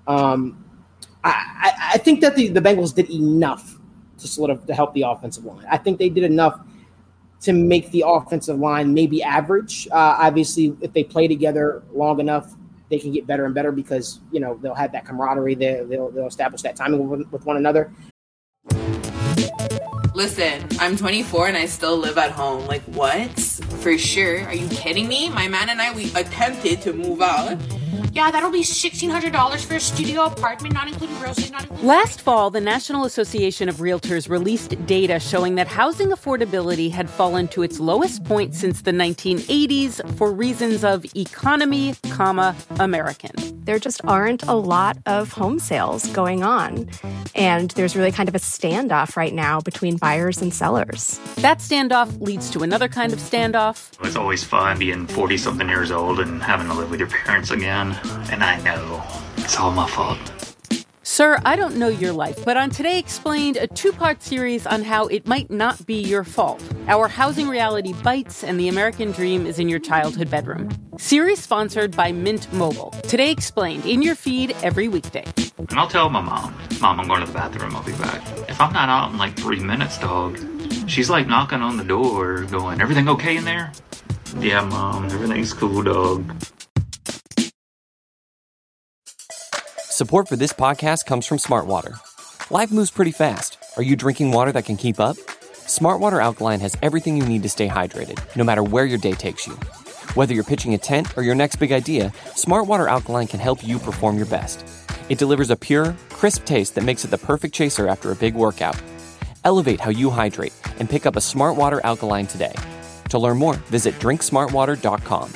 Um, I, I, I think that the, the Bengals did enough to sort of to help the offensive line. I think they did enough to make the offensive line maybe average. Uh, obviously, if they play together long enough, they can get better and better because you know they'll have that camaraderie. They, they'll they'll establish that timing with, with one another. Listen, I'm twenty-four and I still live at home. Like, what? For sure. Are you kidding me? My man and I, we attempted to move out. Yeah, that'll be sixteen hundred dollars for a studio apartment, not including groceries, not including... Last fall, the National Association of Realtors released data showing that housing affordability had fallen to its lowest point since the nineteen eighties for reasons of economy, comma, American. There just aren't a lot of home sales going on. And there's really kind of a standoff right now between buyers and sellers. That standoff leads to another kind of standoff. It's always fun being forty-something years old and having to live with your parents again. And I know it's all my fault. Sir, I don't know your life, but on Today Explained, a two-part series on how it might not be your fault. Our housing reality bites and the American dream is in your childhood bedroom. Series sponsored by Mint Mobile. Today Explained, in your feed every weekday. And I'll tell my mom, Mom, I'm going to the bathroom, I'll be back. If I'm not out in like three minutes, dog, she's like knocking on the door going, everything okay in there? Yeah, Mom, everything's cool, dog. Support for this podcast comes from Smartwater. Life moves pretty fast. Are you drinking water that can keep up? Smartwater Alkaline has everything you need to stay hydrated, no matter where your day takes you. Whether you're pitching a tent or your next big idea, Smartwater Alkaline can help you perform your best. It delivers a pure, crisp taste that makes it the perfect chaser after a big workout. Elevate how you hydrate and pick up a Smartwater Alkaline today. To learn more, visit drink smartwater dot com.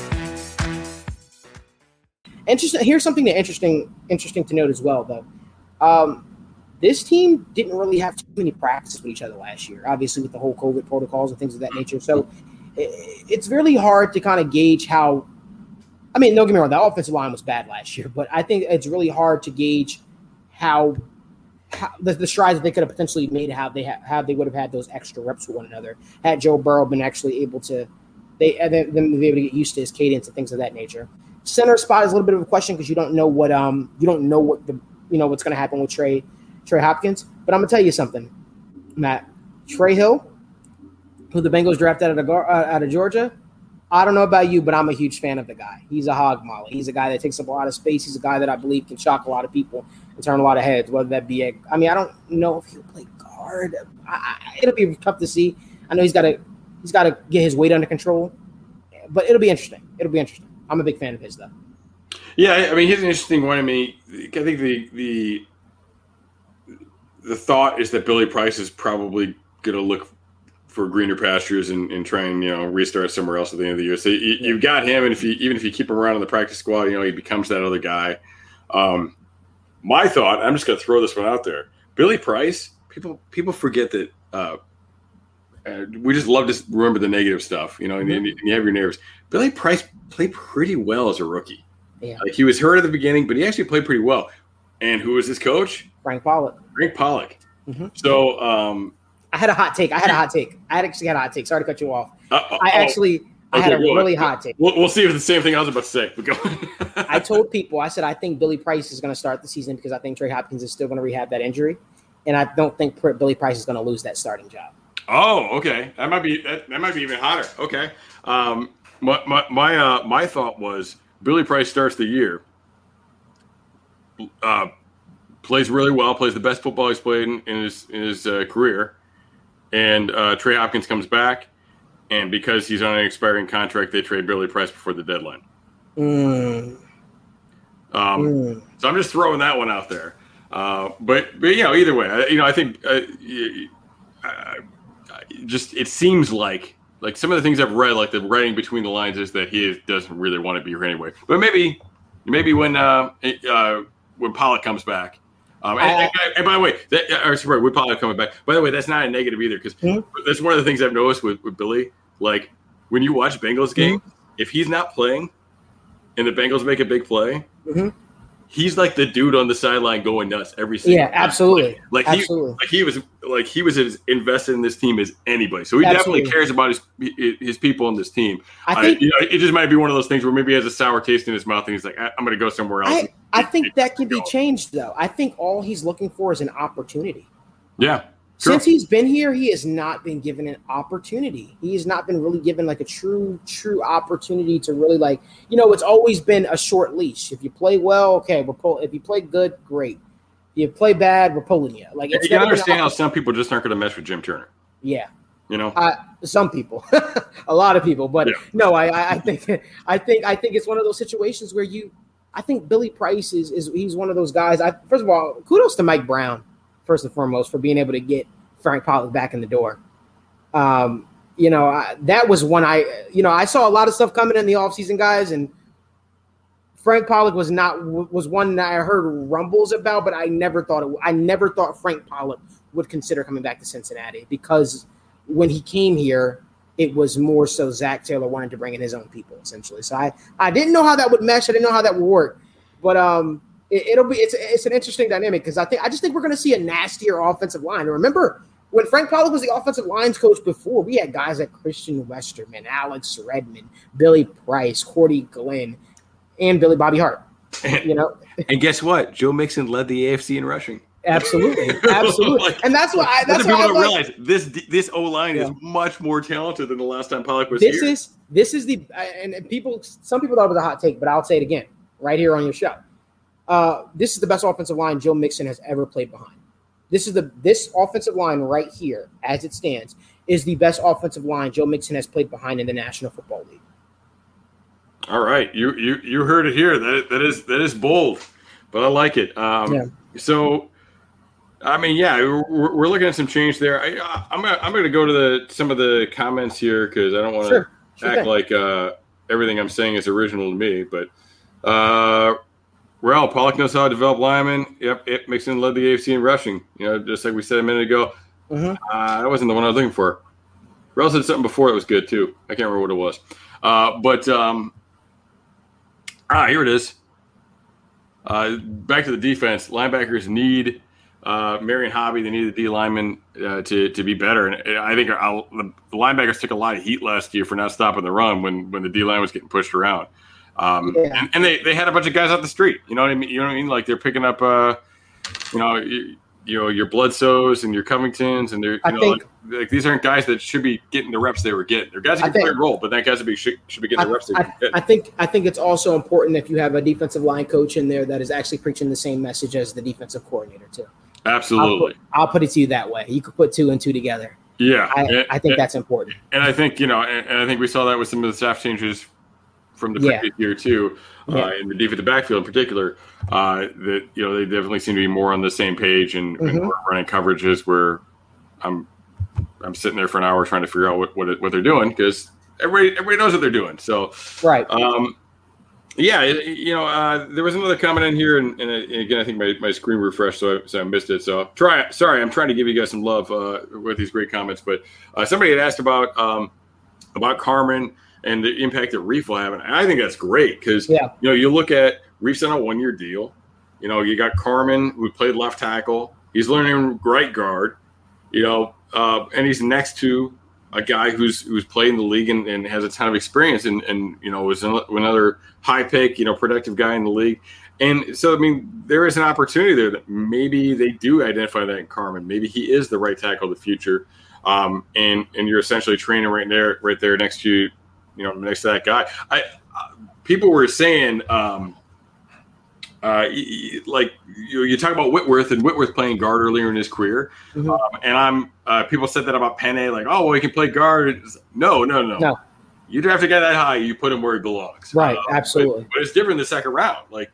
Interesting. Here's something that interesting, interesting to note as well, though. Um, this team didn't really have too many practices with each other last year, obviously with the whole COVID protocols and things of that nature. So it, it's really hard to kind of gauge how. I mean, don't get me wrong, the offensive line was bad last year, but I think it's really hard to gauge how, how the, the strides that they could have potentially made, how they ha- how they would have had those extra reps with one another had Joe Burrow been actually able to, they them be able to get used to his cadence and things of that nature. Center spot is a little bit of a question because you don't know what um you don't know what the you know what's going to happen with Trey Trey Hopkins. But I'm gonna tell you something, Matt. Trey Hill, who the Bengals drafted out of, uh, out of Georgia. I don't know about you, but I'm a huge fan of the guy. He's a hog molly. He's a guy that takes up a lot of space. He's a guy that I believe can shock a lot of people and turn a lot of heads, whether that be a – I mean, I don't know if he'll play guard. I, I, it'll be tough to see. I know he's got to he's got to get his weight under control, but it'll be interesting. It'll be interesting. I'm a big fan of his, though. Yeah, I mean, he's an interesting one. I mean, I think the the the thought is that Billy Price is probably going to look for greener pastures and, and try and, you know, restart somewhere else at the end of the year. So you, you've got him, and if you even if you keep him around in the practice squad, you know, he becomes that other guy. Um, my thought, I'm just going to throw this one out there. Billy Price, people people forget that uh, uh, we just love to remember the negative stuff, you know, and, mm-hmm. and you have your nerves. Billy Price played pretty well as a rookie. Yeah. Like, he was hurt at the beginning, but he actually played pretty well. And who was his coach? Frank Pollock. Frank Pollock. Mm-hmm. So um, I had a hot take. I had a hot take. I actually had a hot take. Sorry to cut you off. Uh, I actually I okay, had a really on. hot take. We'll, we'll see if it's the same thing I was about to say. But go I told people, I said, I think Billy Price is going to start the season because I think Trey Hopkins is still going to rehab that injury. And I don't think Billy Price is going to lose that starting job. Oh, okay. That might be that, that might be even hotter. Okay. Um, my my my, uh, my thought was Billy Price starts the year, uh, plays really well, plays the best football he's played in, in his in his uh, career, and uh, Trey Hopkins comes back, and because he's on an expiring contract, they trade Billy Price before the deadline. Mm. Um, mm. So I'm just throwing that one out there. Uh, but, but, you know, either way, I, you know, I think uh, uh, just it seems like like some of the things I've read, like the writing between the lines is that he doesn't really want to be here anyway. But maybe maybe when uh, uh, when Pollock comes back. Um, and, and, and by the way, that, or sorry, with Pollock coming back. By the way, that's not a negative either, because mm-hmm. that's one of the things I've noticed with, with Billy. Like when you watch Bengals game, mm-hmm. if he's not playing and the Bengals make a big play, mm-hmm. he's like the dude on the sideline going nuts every single yeah, time. absolutely. Like, like absolutely. he, like he was, like he was as invested in this team as anybody. So he absolutely. definitely cares about his his people on this team. I think uh, you know, it just might be one of those things where maybe he has a sour taste in his mouth and he's like, I'm going to go somewhere else. I, I think that can be changed, though. I think all he's looking for is an opportunity. Yeah. Sure. Since he's been here, he has not been given an opportunity. He has not been really given like a true, true opportunity to really like, you know, it's always been a short leash. If you play well, okay, we're pull. If you play good, great. If you play bad, we're pulling you. Like, it's you can understand how some people just aren't going to mess with Jim Turner. Yeah. You know, uh, some people, a lot of people, but yeah. no, I, I think, I think, I think it's one of those situations where you, I think Billy Price is, is he's one of those guys. I, first of all, kudos to Mike Brown. First and foremost, for being able to get Frank Pollock back in the door. Um, you know, I, that was one I, you know, I saw a lot of stuff coming in the offseason, guys, and Frank Pollock was not, was one that I heard rumbles about, but I never thought it, I never thought Frank Pollock would consider coming back to Cincinnati, because when he came here, it was more so Zach Taylor wanted to bring in his own people, essentially. So I, I didn't know how that would mesh. I didn't know how that would work, but, um, It'll be it's it's an interesting dynamic, because I think I just think we're going to see a nastier offensive line. And remember, when Frank Pollock was the offensive lines coach before, we had guys like Christian Westerman, Alex Redmond, Billy Price, Cordy Glenn, and Billy Bobby Hart. You know, and guess what? Joe Mixon led the A F C in rushing. Absolutely, absolutely, like, and that's why I, that's why people I don't like, realize this this O line yeah. is much more talented than the last time Pollock was this here. This is this is the and, and people. Some people thought it was a hot take, but I'll say it again right here on your show. Uh, this is the best offensive line Joe Mixon has ever played behind. This is the this offensive line right here, as it stands, is the best offensive line Joe Mixon has played behind in the National Football League. All right, you you you heard it here. That that is that is bold, but I like it. Um, yeah. So, I mean, yeah, we're, we're looking at some change there. I, I'm gonna, I'm going to go to the some of the comments here, because I don't want to sure. sure act thing. like uh, everything I'm saying is original to me, but. Uh, Well, Pollock knows how to develop linemen. Yep, it Mixon led the A F C in rushing. You know, just like we said a minute ago. Mm-hmm. Uh, that wasn't the one I was looking for. Rel said something before that was good too. I can't remember what it was. Uh, but um, ah, here it is. Uh, back to the defense. Linebackers need uh, Marion Hobby. They need the D linemen uh, to to be better. And I think our, the linebackers took a lot of heat last year for not stopping the run when when the D line was getting pushed around. Um, yeah. and, and they, they had a bunch of guys out the street. You know what I mean? You know what I mean? Like they're picking up, uh, you know, you, you know, your Bledsoes and your Covingtons, and they're you I know, think, like, like these aren't guys that should be getting the reps they were getting. They're guys that can play a role, but that guys would be should, should be getting the I, reps they I, were getting. I think I think it's also important if you have a defensive line coach in there that is actually preaching the same message as the defensive coordinator too. Absolutely. I'll put, I'll put it to you that way. You could put two and two together. Yeah, I, and, I think and, that's important. And I think, you know, and, and I think we saw that with some of the staff changes from the Yeah. previous year too, Yeah. uh, in the defensive backfield in particular, uh, that, you know, they definitely seem to be more on the same page and, Mhm. and we're running coverages where I'm I'm sitting there for an hour trying to figure out what what, it, what they're doing because everybody everybody knows what they're doing. So right. Um, yeah, it, you know, uh, there was another comment in here, and, and again, I think my, my screen refreshed, so I, so I missed it. So try. Sorry, I'm trying to give you guys some love uh, with these great comments. But uh, somebody had asked about um, about Carman and the impact that Reef will have, and I think that's great because yeah. you know you look at Reef's on a one year deal. You know, you got Carman who played left tackle. He's learning right guard. You know, uh, and he's next to a guy who's who's played in the league and, and has a ton of experience and, and you know, was another high pick, you know, productive guy in the league. And so, I mean, there is an opportunity there that maybe they do identify that in Carman. Maybe he is the right tackle of the future. Um, and, and you're essentially training right there, right there next to, you know, next to that guy. I, uh, people were saying, um, Uh, like you, you talk about Whitworth and Whitworth playing guard earlier in his career, mm-hmm. um, and I'm uh, people said that about Penei, like, oh, well, he can play guard. No, no, no, no. You draft a guy that high, you put him where he belongs. Right, uh, absolutely. But, but it's different in the second round. Like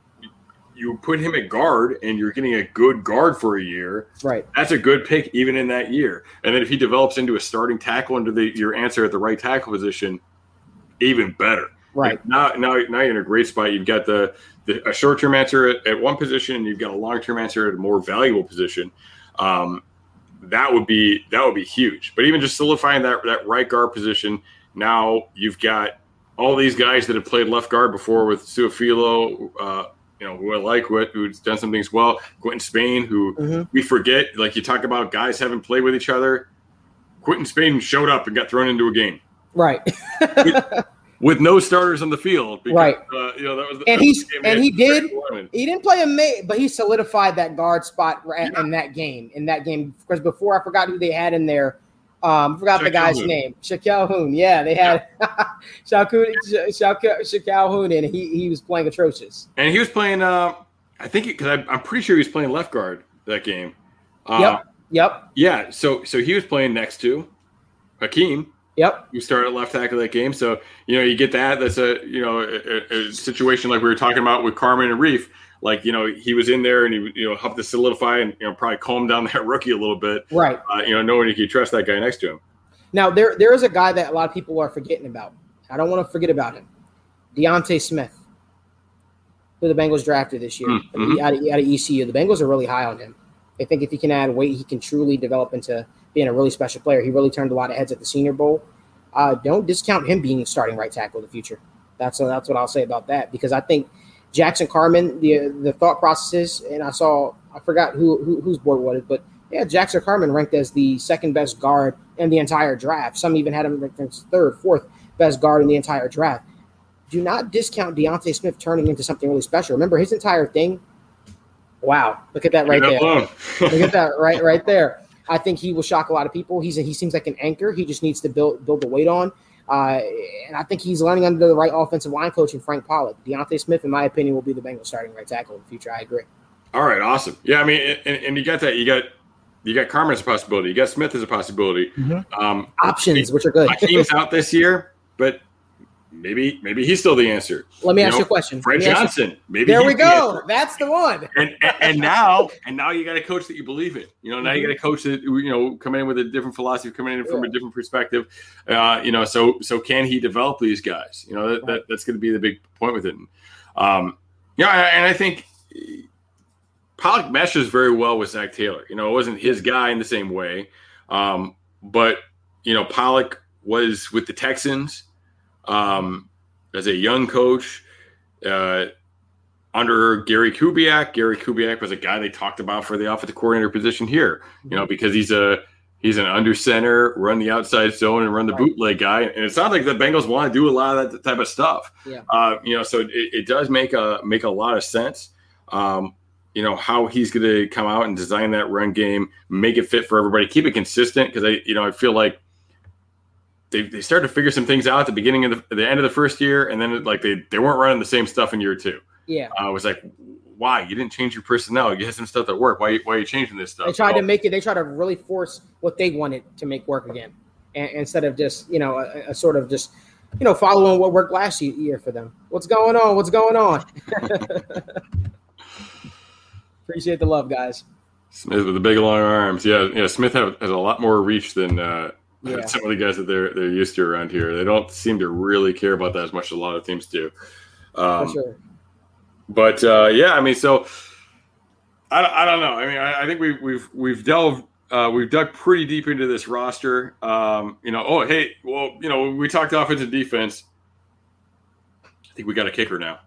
you put him at guard, and you're getting a good guard for a year. Right, that's a good pick even in that year. And then if he develops into a starting tackle into the your answer at the right tackle position, even better. Right like now, now, now you're in a great spot. You've got the. The, a short-term answer at, at one position, and you've got a long-term answer at a more valuable position. Um, that would be that would be huge. But even just solidifying that that right guard position, now you've got all these guys that have played left guard before with Suafilo, uh, you know, who I like, who, who's done some things well. Quentin Spain, who mm-hmm. we forget, like you talk about guys haven't played with each other. Quentin Spain showed up and got thrown into a game. Right. with, with no starters on the field, because, right? Uh, you know that was the, and that he's was the game and he did. He didn't play a mate, but he solidified that guard spot right yeah. in that game. In that game, because before I forgot who they had in there. Um, I forgot Shaquille the guy's Hoon. name. Shaquille Hoon. Yeah, they had Shaquille Shaquille Hoon, and he he was playing atrocious. And he was playing. Uh, I think because I'm pretty sure he was playing left guard that game. Uh, yep. Yep. Yeah. So so he was playing next to Hakeem. Yep. Who started left tackle that game. So, you know, you get that. That's a, you know, a, a situation like we were talking about with Carman and Reef. Like, you know, he was in there and he, you know, helped to solidify and, you know, probably calm down that rookie a little bit. Right. Uh, you know, knowing you can trust that guy next to him. Now, there there is a guy that a lot of people are forgetting about. I don't want to forget about him. Deontay Smith, who the Bengals drafted this year mm-hmm. out, of, out of E C U. The Bengals are really high on him. I think if he can add weight, he can truly develop into being a really special player. He really turned a lot of heads at the Senior Bowl. Uh, don't discount him being starting right tackle in the future. That's uh, that's what I'll say about that, because I think Jackson Carman, the the thought processes, and I saw I forgot who, who whose board was it, but yeah, Jackson Carman ranked as the second best guard in the entire draft. Some even had him ranked as third, fourth best guard in the entire draft. Do not discount Deontay Smith turning into something really special. Remember his entire thing. Wow, look at that right there. Look at that right right there. I think he will shock a lot of people. He's a, he seems like an anchor. He just needs to build build the weight on. Uh, and I think he's learning under the right offensive line coach in Frank Pollock. Deontay Smith, in my opinion, will be the Bengals starting right tackle in the future. I agree. All right, awesome. Yeah, I mean, and, and you got that. You got you got Carmen as a possibility. You got Smith as a possibility. Mm-hmm. Um, Options, which are good. Hakeem's out this year, but maybe maybe he's still the answer. Let me you ask know, you a question. Fred Johnson, maybe there he's we the go. answer. That's the one. And, and and now and now you got a coach that you believe in. You know, now you got a coach that, you know, coming in with a different philosophy, coming in from Yeah. a different perspective. Uh, you know, so so can he develop these guys? You know, that, that that's going to be the big point with it. Um, yeah, and I think Pollock meshes very well with Zach Taylor. You know, it wasn't his guy in the same way, um, but you know, Pollock was with the Texans um, as a young coach. Uh, Under Gary Kubiak, Gary Kubiak was a guy they talked about for the offensive coordinator position here, you know, because he's a he's an under center, run the outside zone and run the bootleg guy. And it sounds like the Bengals want to do a lot of that type of stuff. Yeah. Uh, you know, so it, it does make a make a lot of sense. Um, you know, how he's going to come out and design that run game, make it fit for everybody, keep it consistent. Because I, you know, I feel like they they started to figure some things out at the beginning of the, the end of the first year, and then like they they weren't running the same stuff in year two. Yeah, uh, I was like, why you didn't change your personnel? You had some stuff that worked. Why why are you changing this stuff? They tried so, to make it. They tried to really force what they wanted to make work again, and, instead of just you know a, a sort of just you know following what worked last year for them. What's going on? What's going on? Appreciate the love, guys. Smith with the big long arms. Yeah, yeah. Smith have, has a lot more reach than uh, yeah. some of the guys that they're they're used to around here. They don't seem to really care about that as much as a lot of teams do. Um, For sure. But uh, yeah, I mean, so I, I don't know. I mean, I, I think we've we've we've delved uh, we've dug pretty deep into this roster. Um, you know, oh hey, well, you know, we talked offense and defense. I think we got a kicker now.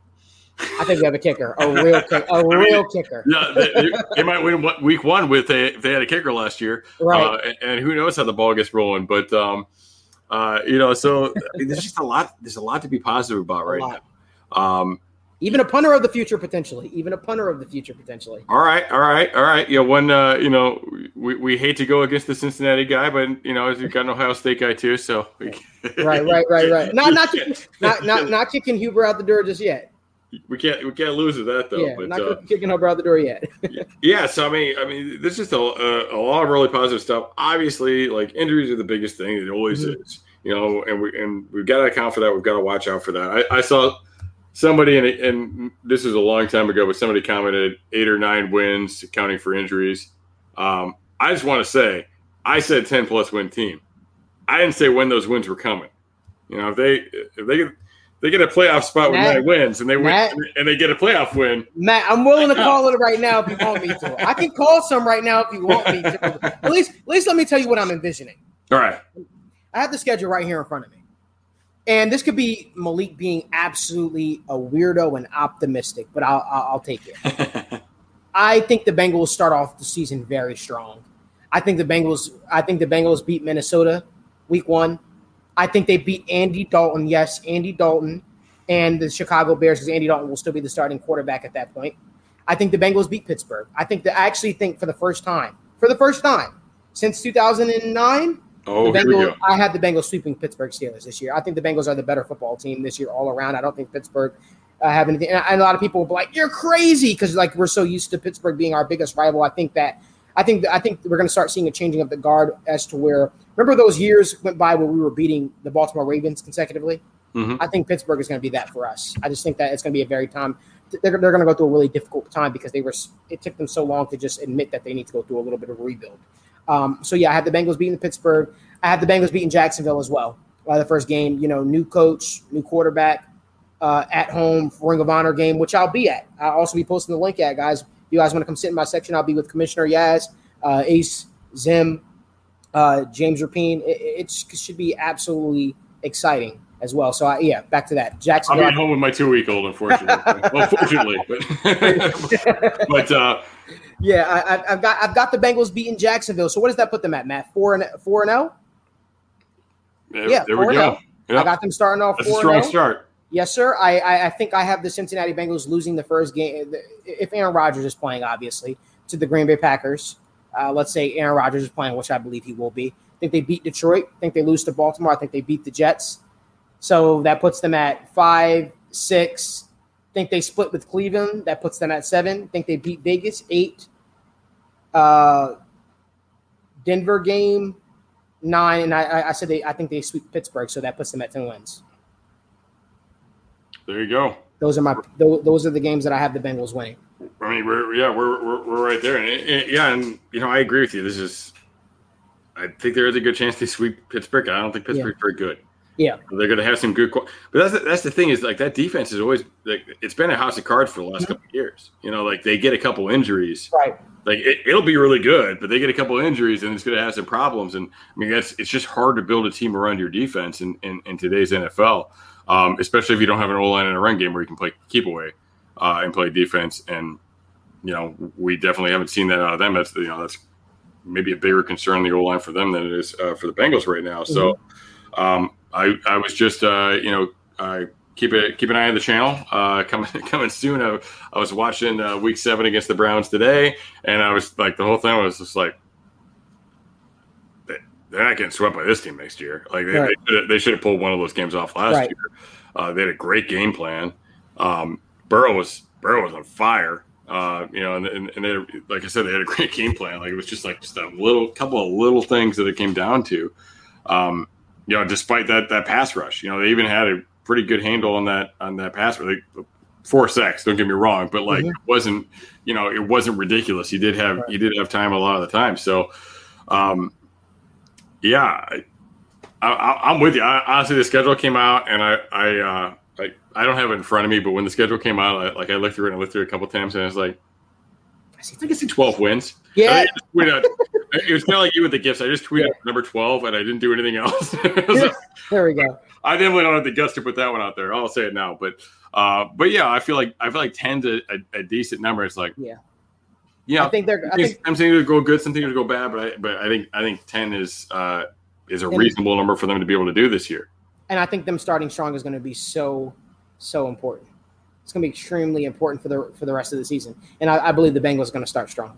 I think we have a kicker, a real, kick, a real mean, kicker. Yeah, they, they might win week one with a, if they had a kicker last year, right? Uh, and, and who knows how the ball gets rolling? But um, uh, you know, so I mean, there's just a lot. There's a lot to be positive about right now. Um, even a punter of the future potentially. Even a punter of the future potentially. All right, all right, all right. Yeah, one. Uh, you know, we, we hate to go against the Cincinnati guy, but you know, you've got an Ohio State guy too. So we, right, right, right, right. Not not kicking, not not not kicking Huber out the door just yet. We can't we can't lose to that though. Yeah, but, not uh, kicking Huber out the door yet. yeah, so I mean, I mean, there's just a, a, a lot of really positive stuff. Obviously, like injuries are the biggest thing. It always mm-hmm. is, you know, and we and we've got to account for that. We've got to watch out for that. I, I saw somebody, and and this is a long time ago, but somebody commented eight or nine wins, accounting for injuries. Um, I just want to say, I said ten plus win team. I didn't say when those wins were coming. You know, if they if they they get a playoff spot with Matt, nine wins, and they Matt, win and they get a playoff win. Matt, I'm willing to call it right now if you want me to. I can call some right now if you want me to. At least, at least let me tell you what I'm envisioning. All right. I have the schedule right here in front of me. And this could be Malik being absolutely a weirdo and optimistic, but I'll, I'll, I'll take it. I think the Bengals start off the season very strong. I think the Bengals. I think the Bengals beat Minnesota week one. I think they beat Andy Dalton. Yes, Andy Dalton and the Chicago Bears, because Andy Dalton will still be the starting quarterback at that point. I think the Bengals beat Pittsburgh. I think that I actually think for the first time, for the first time since two thousand nine, oh, the here we Bengals, go. I had the Bengals sweeping Pittsburgh Steelers this year. I think the Bengals are the better football team this year all around. I don't think Pittsburgh uh, have anything. And, and a lot of people will be like, "You're crazy," because like we're so used to Pittsburgh being our biggest rival. I think that. I think I think we're going to start seeing a changing of the guard as to where – remember those years went by where we were beating the Baltimore Ravens consecutively? Mm-hmm. I think Pittsburgh is going to be that for us. I just think that it's going to be a very time – they're, they're going to go through a really difficult time because they were. It took them so long to just admit that they need to go through a little bit of a rebuild. Um, so, yeah, I had the Bengals beating Pittsburgh. I had the Bengals beating Jacksonville as well. Uh, the first game, you know, new coach, new quarterback, uh, at home, Ring of Honor game, which I'll be at. I'll also be posting the link at, guys. You guys want to come sit in my section? I'll be with Commissioner Yaz, uh, Ace, Zim, uh, James Rapine. It, it should be absolutely exciting as well. So, I, yeah, back to that. Jackson. I'm at home with my two-week-old, unfortunately. well, fortunately, but, but uh, yeah, I, I've got I've got the Bengals beating Jacksonville. So, what does that put them at, Matt? Four and four and zero. There, yeah, there we go. Yep. I got them starting off. That's four a strong and oh. start. Yes, sir. I, I I think I have the Cincinnati Bengals losing the first game if Aaron Rodgers is playing, obviously, to the Green Bay Packers. Uh, let's say Aaron Rodgers is playing, which I believe he will be. I think they beat Detroit. I think they lose to Baltimore. I think they beat the Jets. So that puts them at five, six. I think they split with Cleveland. That puts them at seven. I think they beat Vegas, eight. Uh, Denver game, nine. And I, I said they. I think they sweep Pittsburgh, so that puts them at ten wins. There you go. Those are my. Those are the games that I have the Bengals winning. I mean, we're yeah, we're we're, we're right there, and it, it, yeah, and you know, I agree with you. This is, I think there is a good chance they sweep Pittsburgh. I don't think Pittsburgh's yeah. very good. Yeah, they're going to have some good, but that's the, that's the thing is like that defense is always like it's been a house of cards for the last mm-hmm. couple of years. You know, like they get a couple injuries, right? Like it, it'll be really good, but they get a couple of injuries and it's going to have some problems. And I mean, that's it's just hard to build a team around your defense in in, in today's N F L. Um, especially if you don't have an O-line and a run game where you can play keep away uh, and play defense. And, you know, we definitely haven't seen that out of them. That's, you know, that's maybe a bigger concern in the O-line for them than it is uh, for the Bengals right now. So um, I, I was just, uh, you know, I keep it keep an eye on the channel. Uh, coming coming soon. I, I was watching uh, Week Seven against the Browns today, and I was like, the whole thing was just like, they, they're not getting swept by this team next year. Like they right. they should have pulled one of those games off last right. year. Uh, they had a great game plan. Um, Burrow was Burrow was on fire. Uh, you know, and, and, and they, like I said, they had a great game plan. Like it was just like just a little couple of little things that it came down to. Um, you know, despite that that pass rush, you know, they even had a pretty good handle on that on that pass rush. Like, four sacks, don't get me wrong, but like mm-hmm. it wasn't, you know, it wasn't ridiculous. He did have right. he did have time a lot of the time. So, um, yeah, I, I, I'm with you. I, honestly, the schedule came out, and I I. Uh, I, I don't have it in front of me, but when the schedule came out, I, like I looked through it and I looked through it a couple times, and I was like, I think I see twelve wins. Yeah. I mean, out, it was kind of like you with the gifts. I just tweeted yeah. number twelve, and I didn't do anything else. like, there we go. I definitely don't have the guts to put that one out there. I'll say it now, but uh, but yeah, I feel like I feel like ten's a, a, a decent number. It's like yeah, yeah. I think they're. I think, I'm saying to go good, some things to go bad, but I but I think I think ten is uh, is a reasonable number for them to be able to do this year. And I think them starting strong is going to be so. So important. It's going to be extremely important for the for the rest of the season, and I, I believe the Bengals are going to start strong.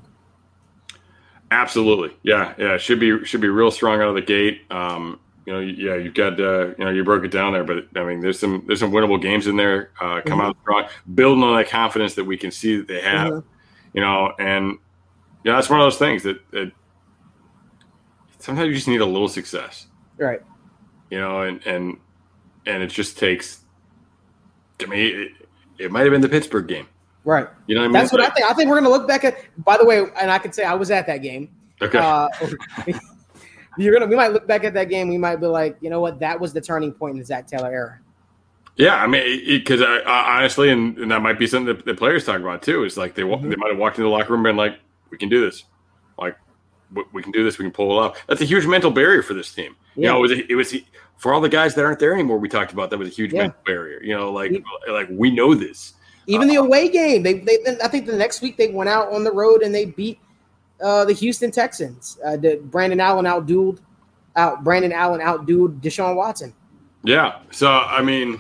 Absolutely, yeah, yeah. Should be should be real strong out of the gate. Um, you know, yeah, you've got uh, you know you broke it down there, but I mean, there's some there's some winnable games in there. Uh, come mm-hmm. out strong, building on that confidence that we can see that they have. Mm-hmm. You know, and yeah, that's one of those things that, that sometimes you just need a little success, right? You know, and and and it just takes. To me, it, it might have been the Pittsburgh game. Right. You know what I mean? That's what like, I think. I think we're going to look back at, by the way, and I can say I was at that game. Okay. Uh, you're gonna. We might look back at that game. We might be like, you know what? That was the turning point in the Zach Taylor era. Yeah. I mean, because I, I honestly, and, and that might be something that the players talk about too, is like they, mm-hmm. they might have walked into the locker room and been like, we can do this. Like, we can do this. We can pull it off. That's a huge mental barrier for this team. Yeah. You know, it was, a, it was for all the guys that aren't there anymore. We talked about that was a huge yeah. mental barrier. You know, like like we know this. Even uh, the away game, they they I think the next week they went out on the road and they beat uh, the Houston Texans. Uh, the Brandon Allen outdueled out Brandon Allen outdueled Deshaun Watson. Yeah. So I mean,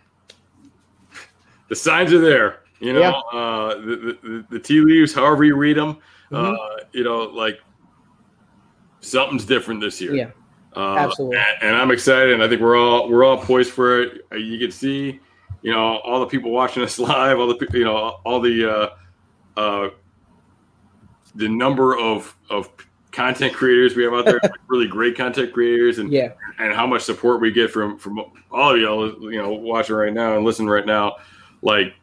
the signs are there. You know, yeah. uh, the, the the tea leaves, however you read them. Mm-hmm. Uh, you know, like something's different this year. Yeah. Uh, Absolutely, and, and I'm excited, and I think we're all we're all poised for it. You can see, you know, all the people watching us live, all the you know, all the uh, uh, the number of of content creators we have out there, really great content creators, and yeah. and how much support we get from from all of y'all, you know, watching right now and listening right now. Like,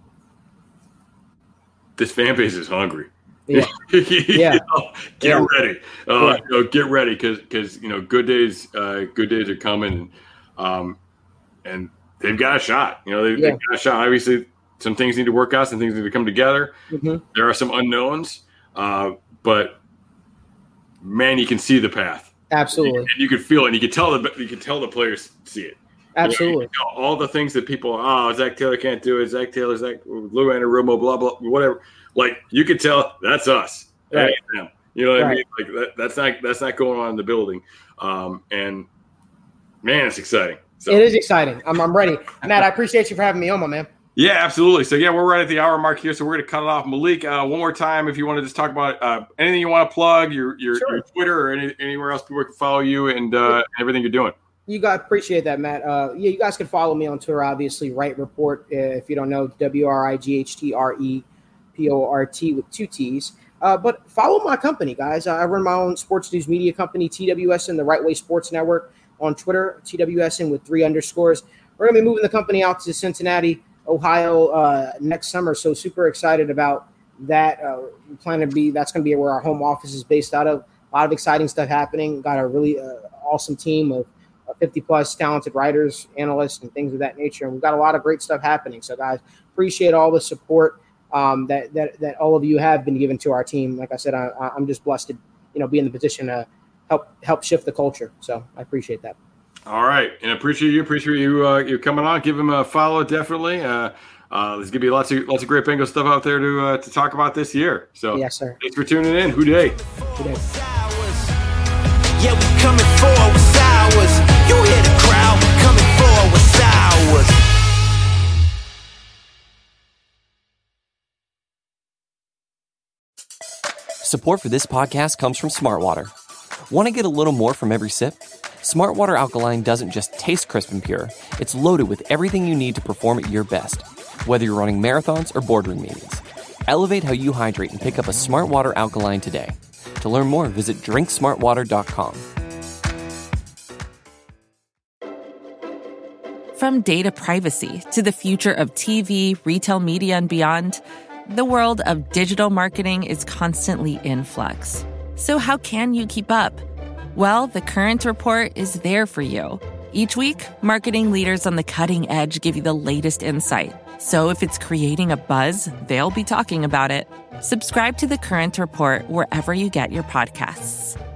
this fan base is hungry. Yeah, yeah. you know, get yeah. ready. Uh, yeah. You know, get ready because because you know good days, uh, good days are coming, and um, and they've got a shot. You know, they've, yeah. they've got a shot. Obviously, some things need to work out, some things need to come together. Mm-hmm. There are some unknowns, uh, but man, you can see the path. Absolutely, and you, you can feel it. And you can tell the you can tell the players see it. Absolutely, You know, you know, all the things that people, oh, Zach Taylor can't do it. Zach Taylor, Zach Lou Anarumo, blah blah, whatever. Like, you could tell that's us. Right. That ain't them. You know what right. I mean? Like that, that's not that's not going on in the building. Um, and man, it's exciting. So. It is exciting. I'm I'm ready. Matt, I appreciate you for having me on, my man. Yeah, absolutely. So yeah, we're right at the hour mark here, so we're gonna cut it off. Malik, uh, one more time, if you want to just talk about uh, anything you want to plug, your your, sure. your Twitter or any, anywhere else people can follow you and uh, everything you're doing. You guys appreciate that, Matt. Uh, yeah, you guys can follow me on Twitter, obviously. Wright Report, uh, if you don't know, W R I G H T R E P O R T with two T's. Uh, but follow my company, guys. I run my own sports news media company, T W S N, the Right Way Sports Network, on Twitter, T W S N with three underscores. We're going to be moving the company out to Cincinnati, Ohio uh, next summer. So super excited about that. Uh, we plan to be, that's going to be where our home office is based out of. A lot of exciting stuff happening. Got a really uh, awesome team of fifty plus talented writers, analysts, and things of that nature. And we've got a lot of great stuff happening. So guys, appreciate all the support um, that, that, that all of you have been given to our team. Like I said, I, I'm just blessed to, you know, be in the position to help, help shift the culture. So I appreciate that. All right. And appreciate you, appreciate you, uh, you coming on. Give him a follow. Definitely. Uh, uh, there's gonna be lots of, lots of great Bengals stuff out there to, uh, to talk about this year. So yes, sir. Thanks for tuning in. Who Dey? Who Dey? Yeah, we coming forward with sours. You hear the crowd, we coming forward with sours. Support for this podcast comes from Smartwater. Want to get a little more from every sip? Smartwater Alkaline doesn't just taste crisp and pure. It's loaded with everything you need to perform at your best, whether you're running marathons or boardroom meetings. Elevate how you hydrate and pick up a Smartwater Alkaline today. To learn more, visit drink smart water dot com. From data privacy to the future of T V, retail media, and beyond, the world of digital marketing is constantly in flux. So how can you keep up? Well, the Current Report is there for you. Each week, marketing leaders on the cutting edge give you the latest insight. So if it's creating a buzz, they'll be talking about it. Subscribe to the Current Report wherever you get your podcasts.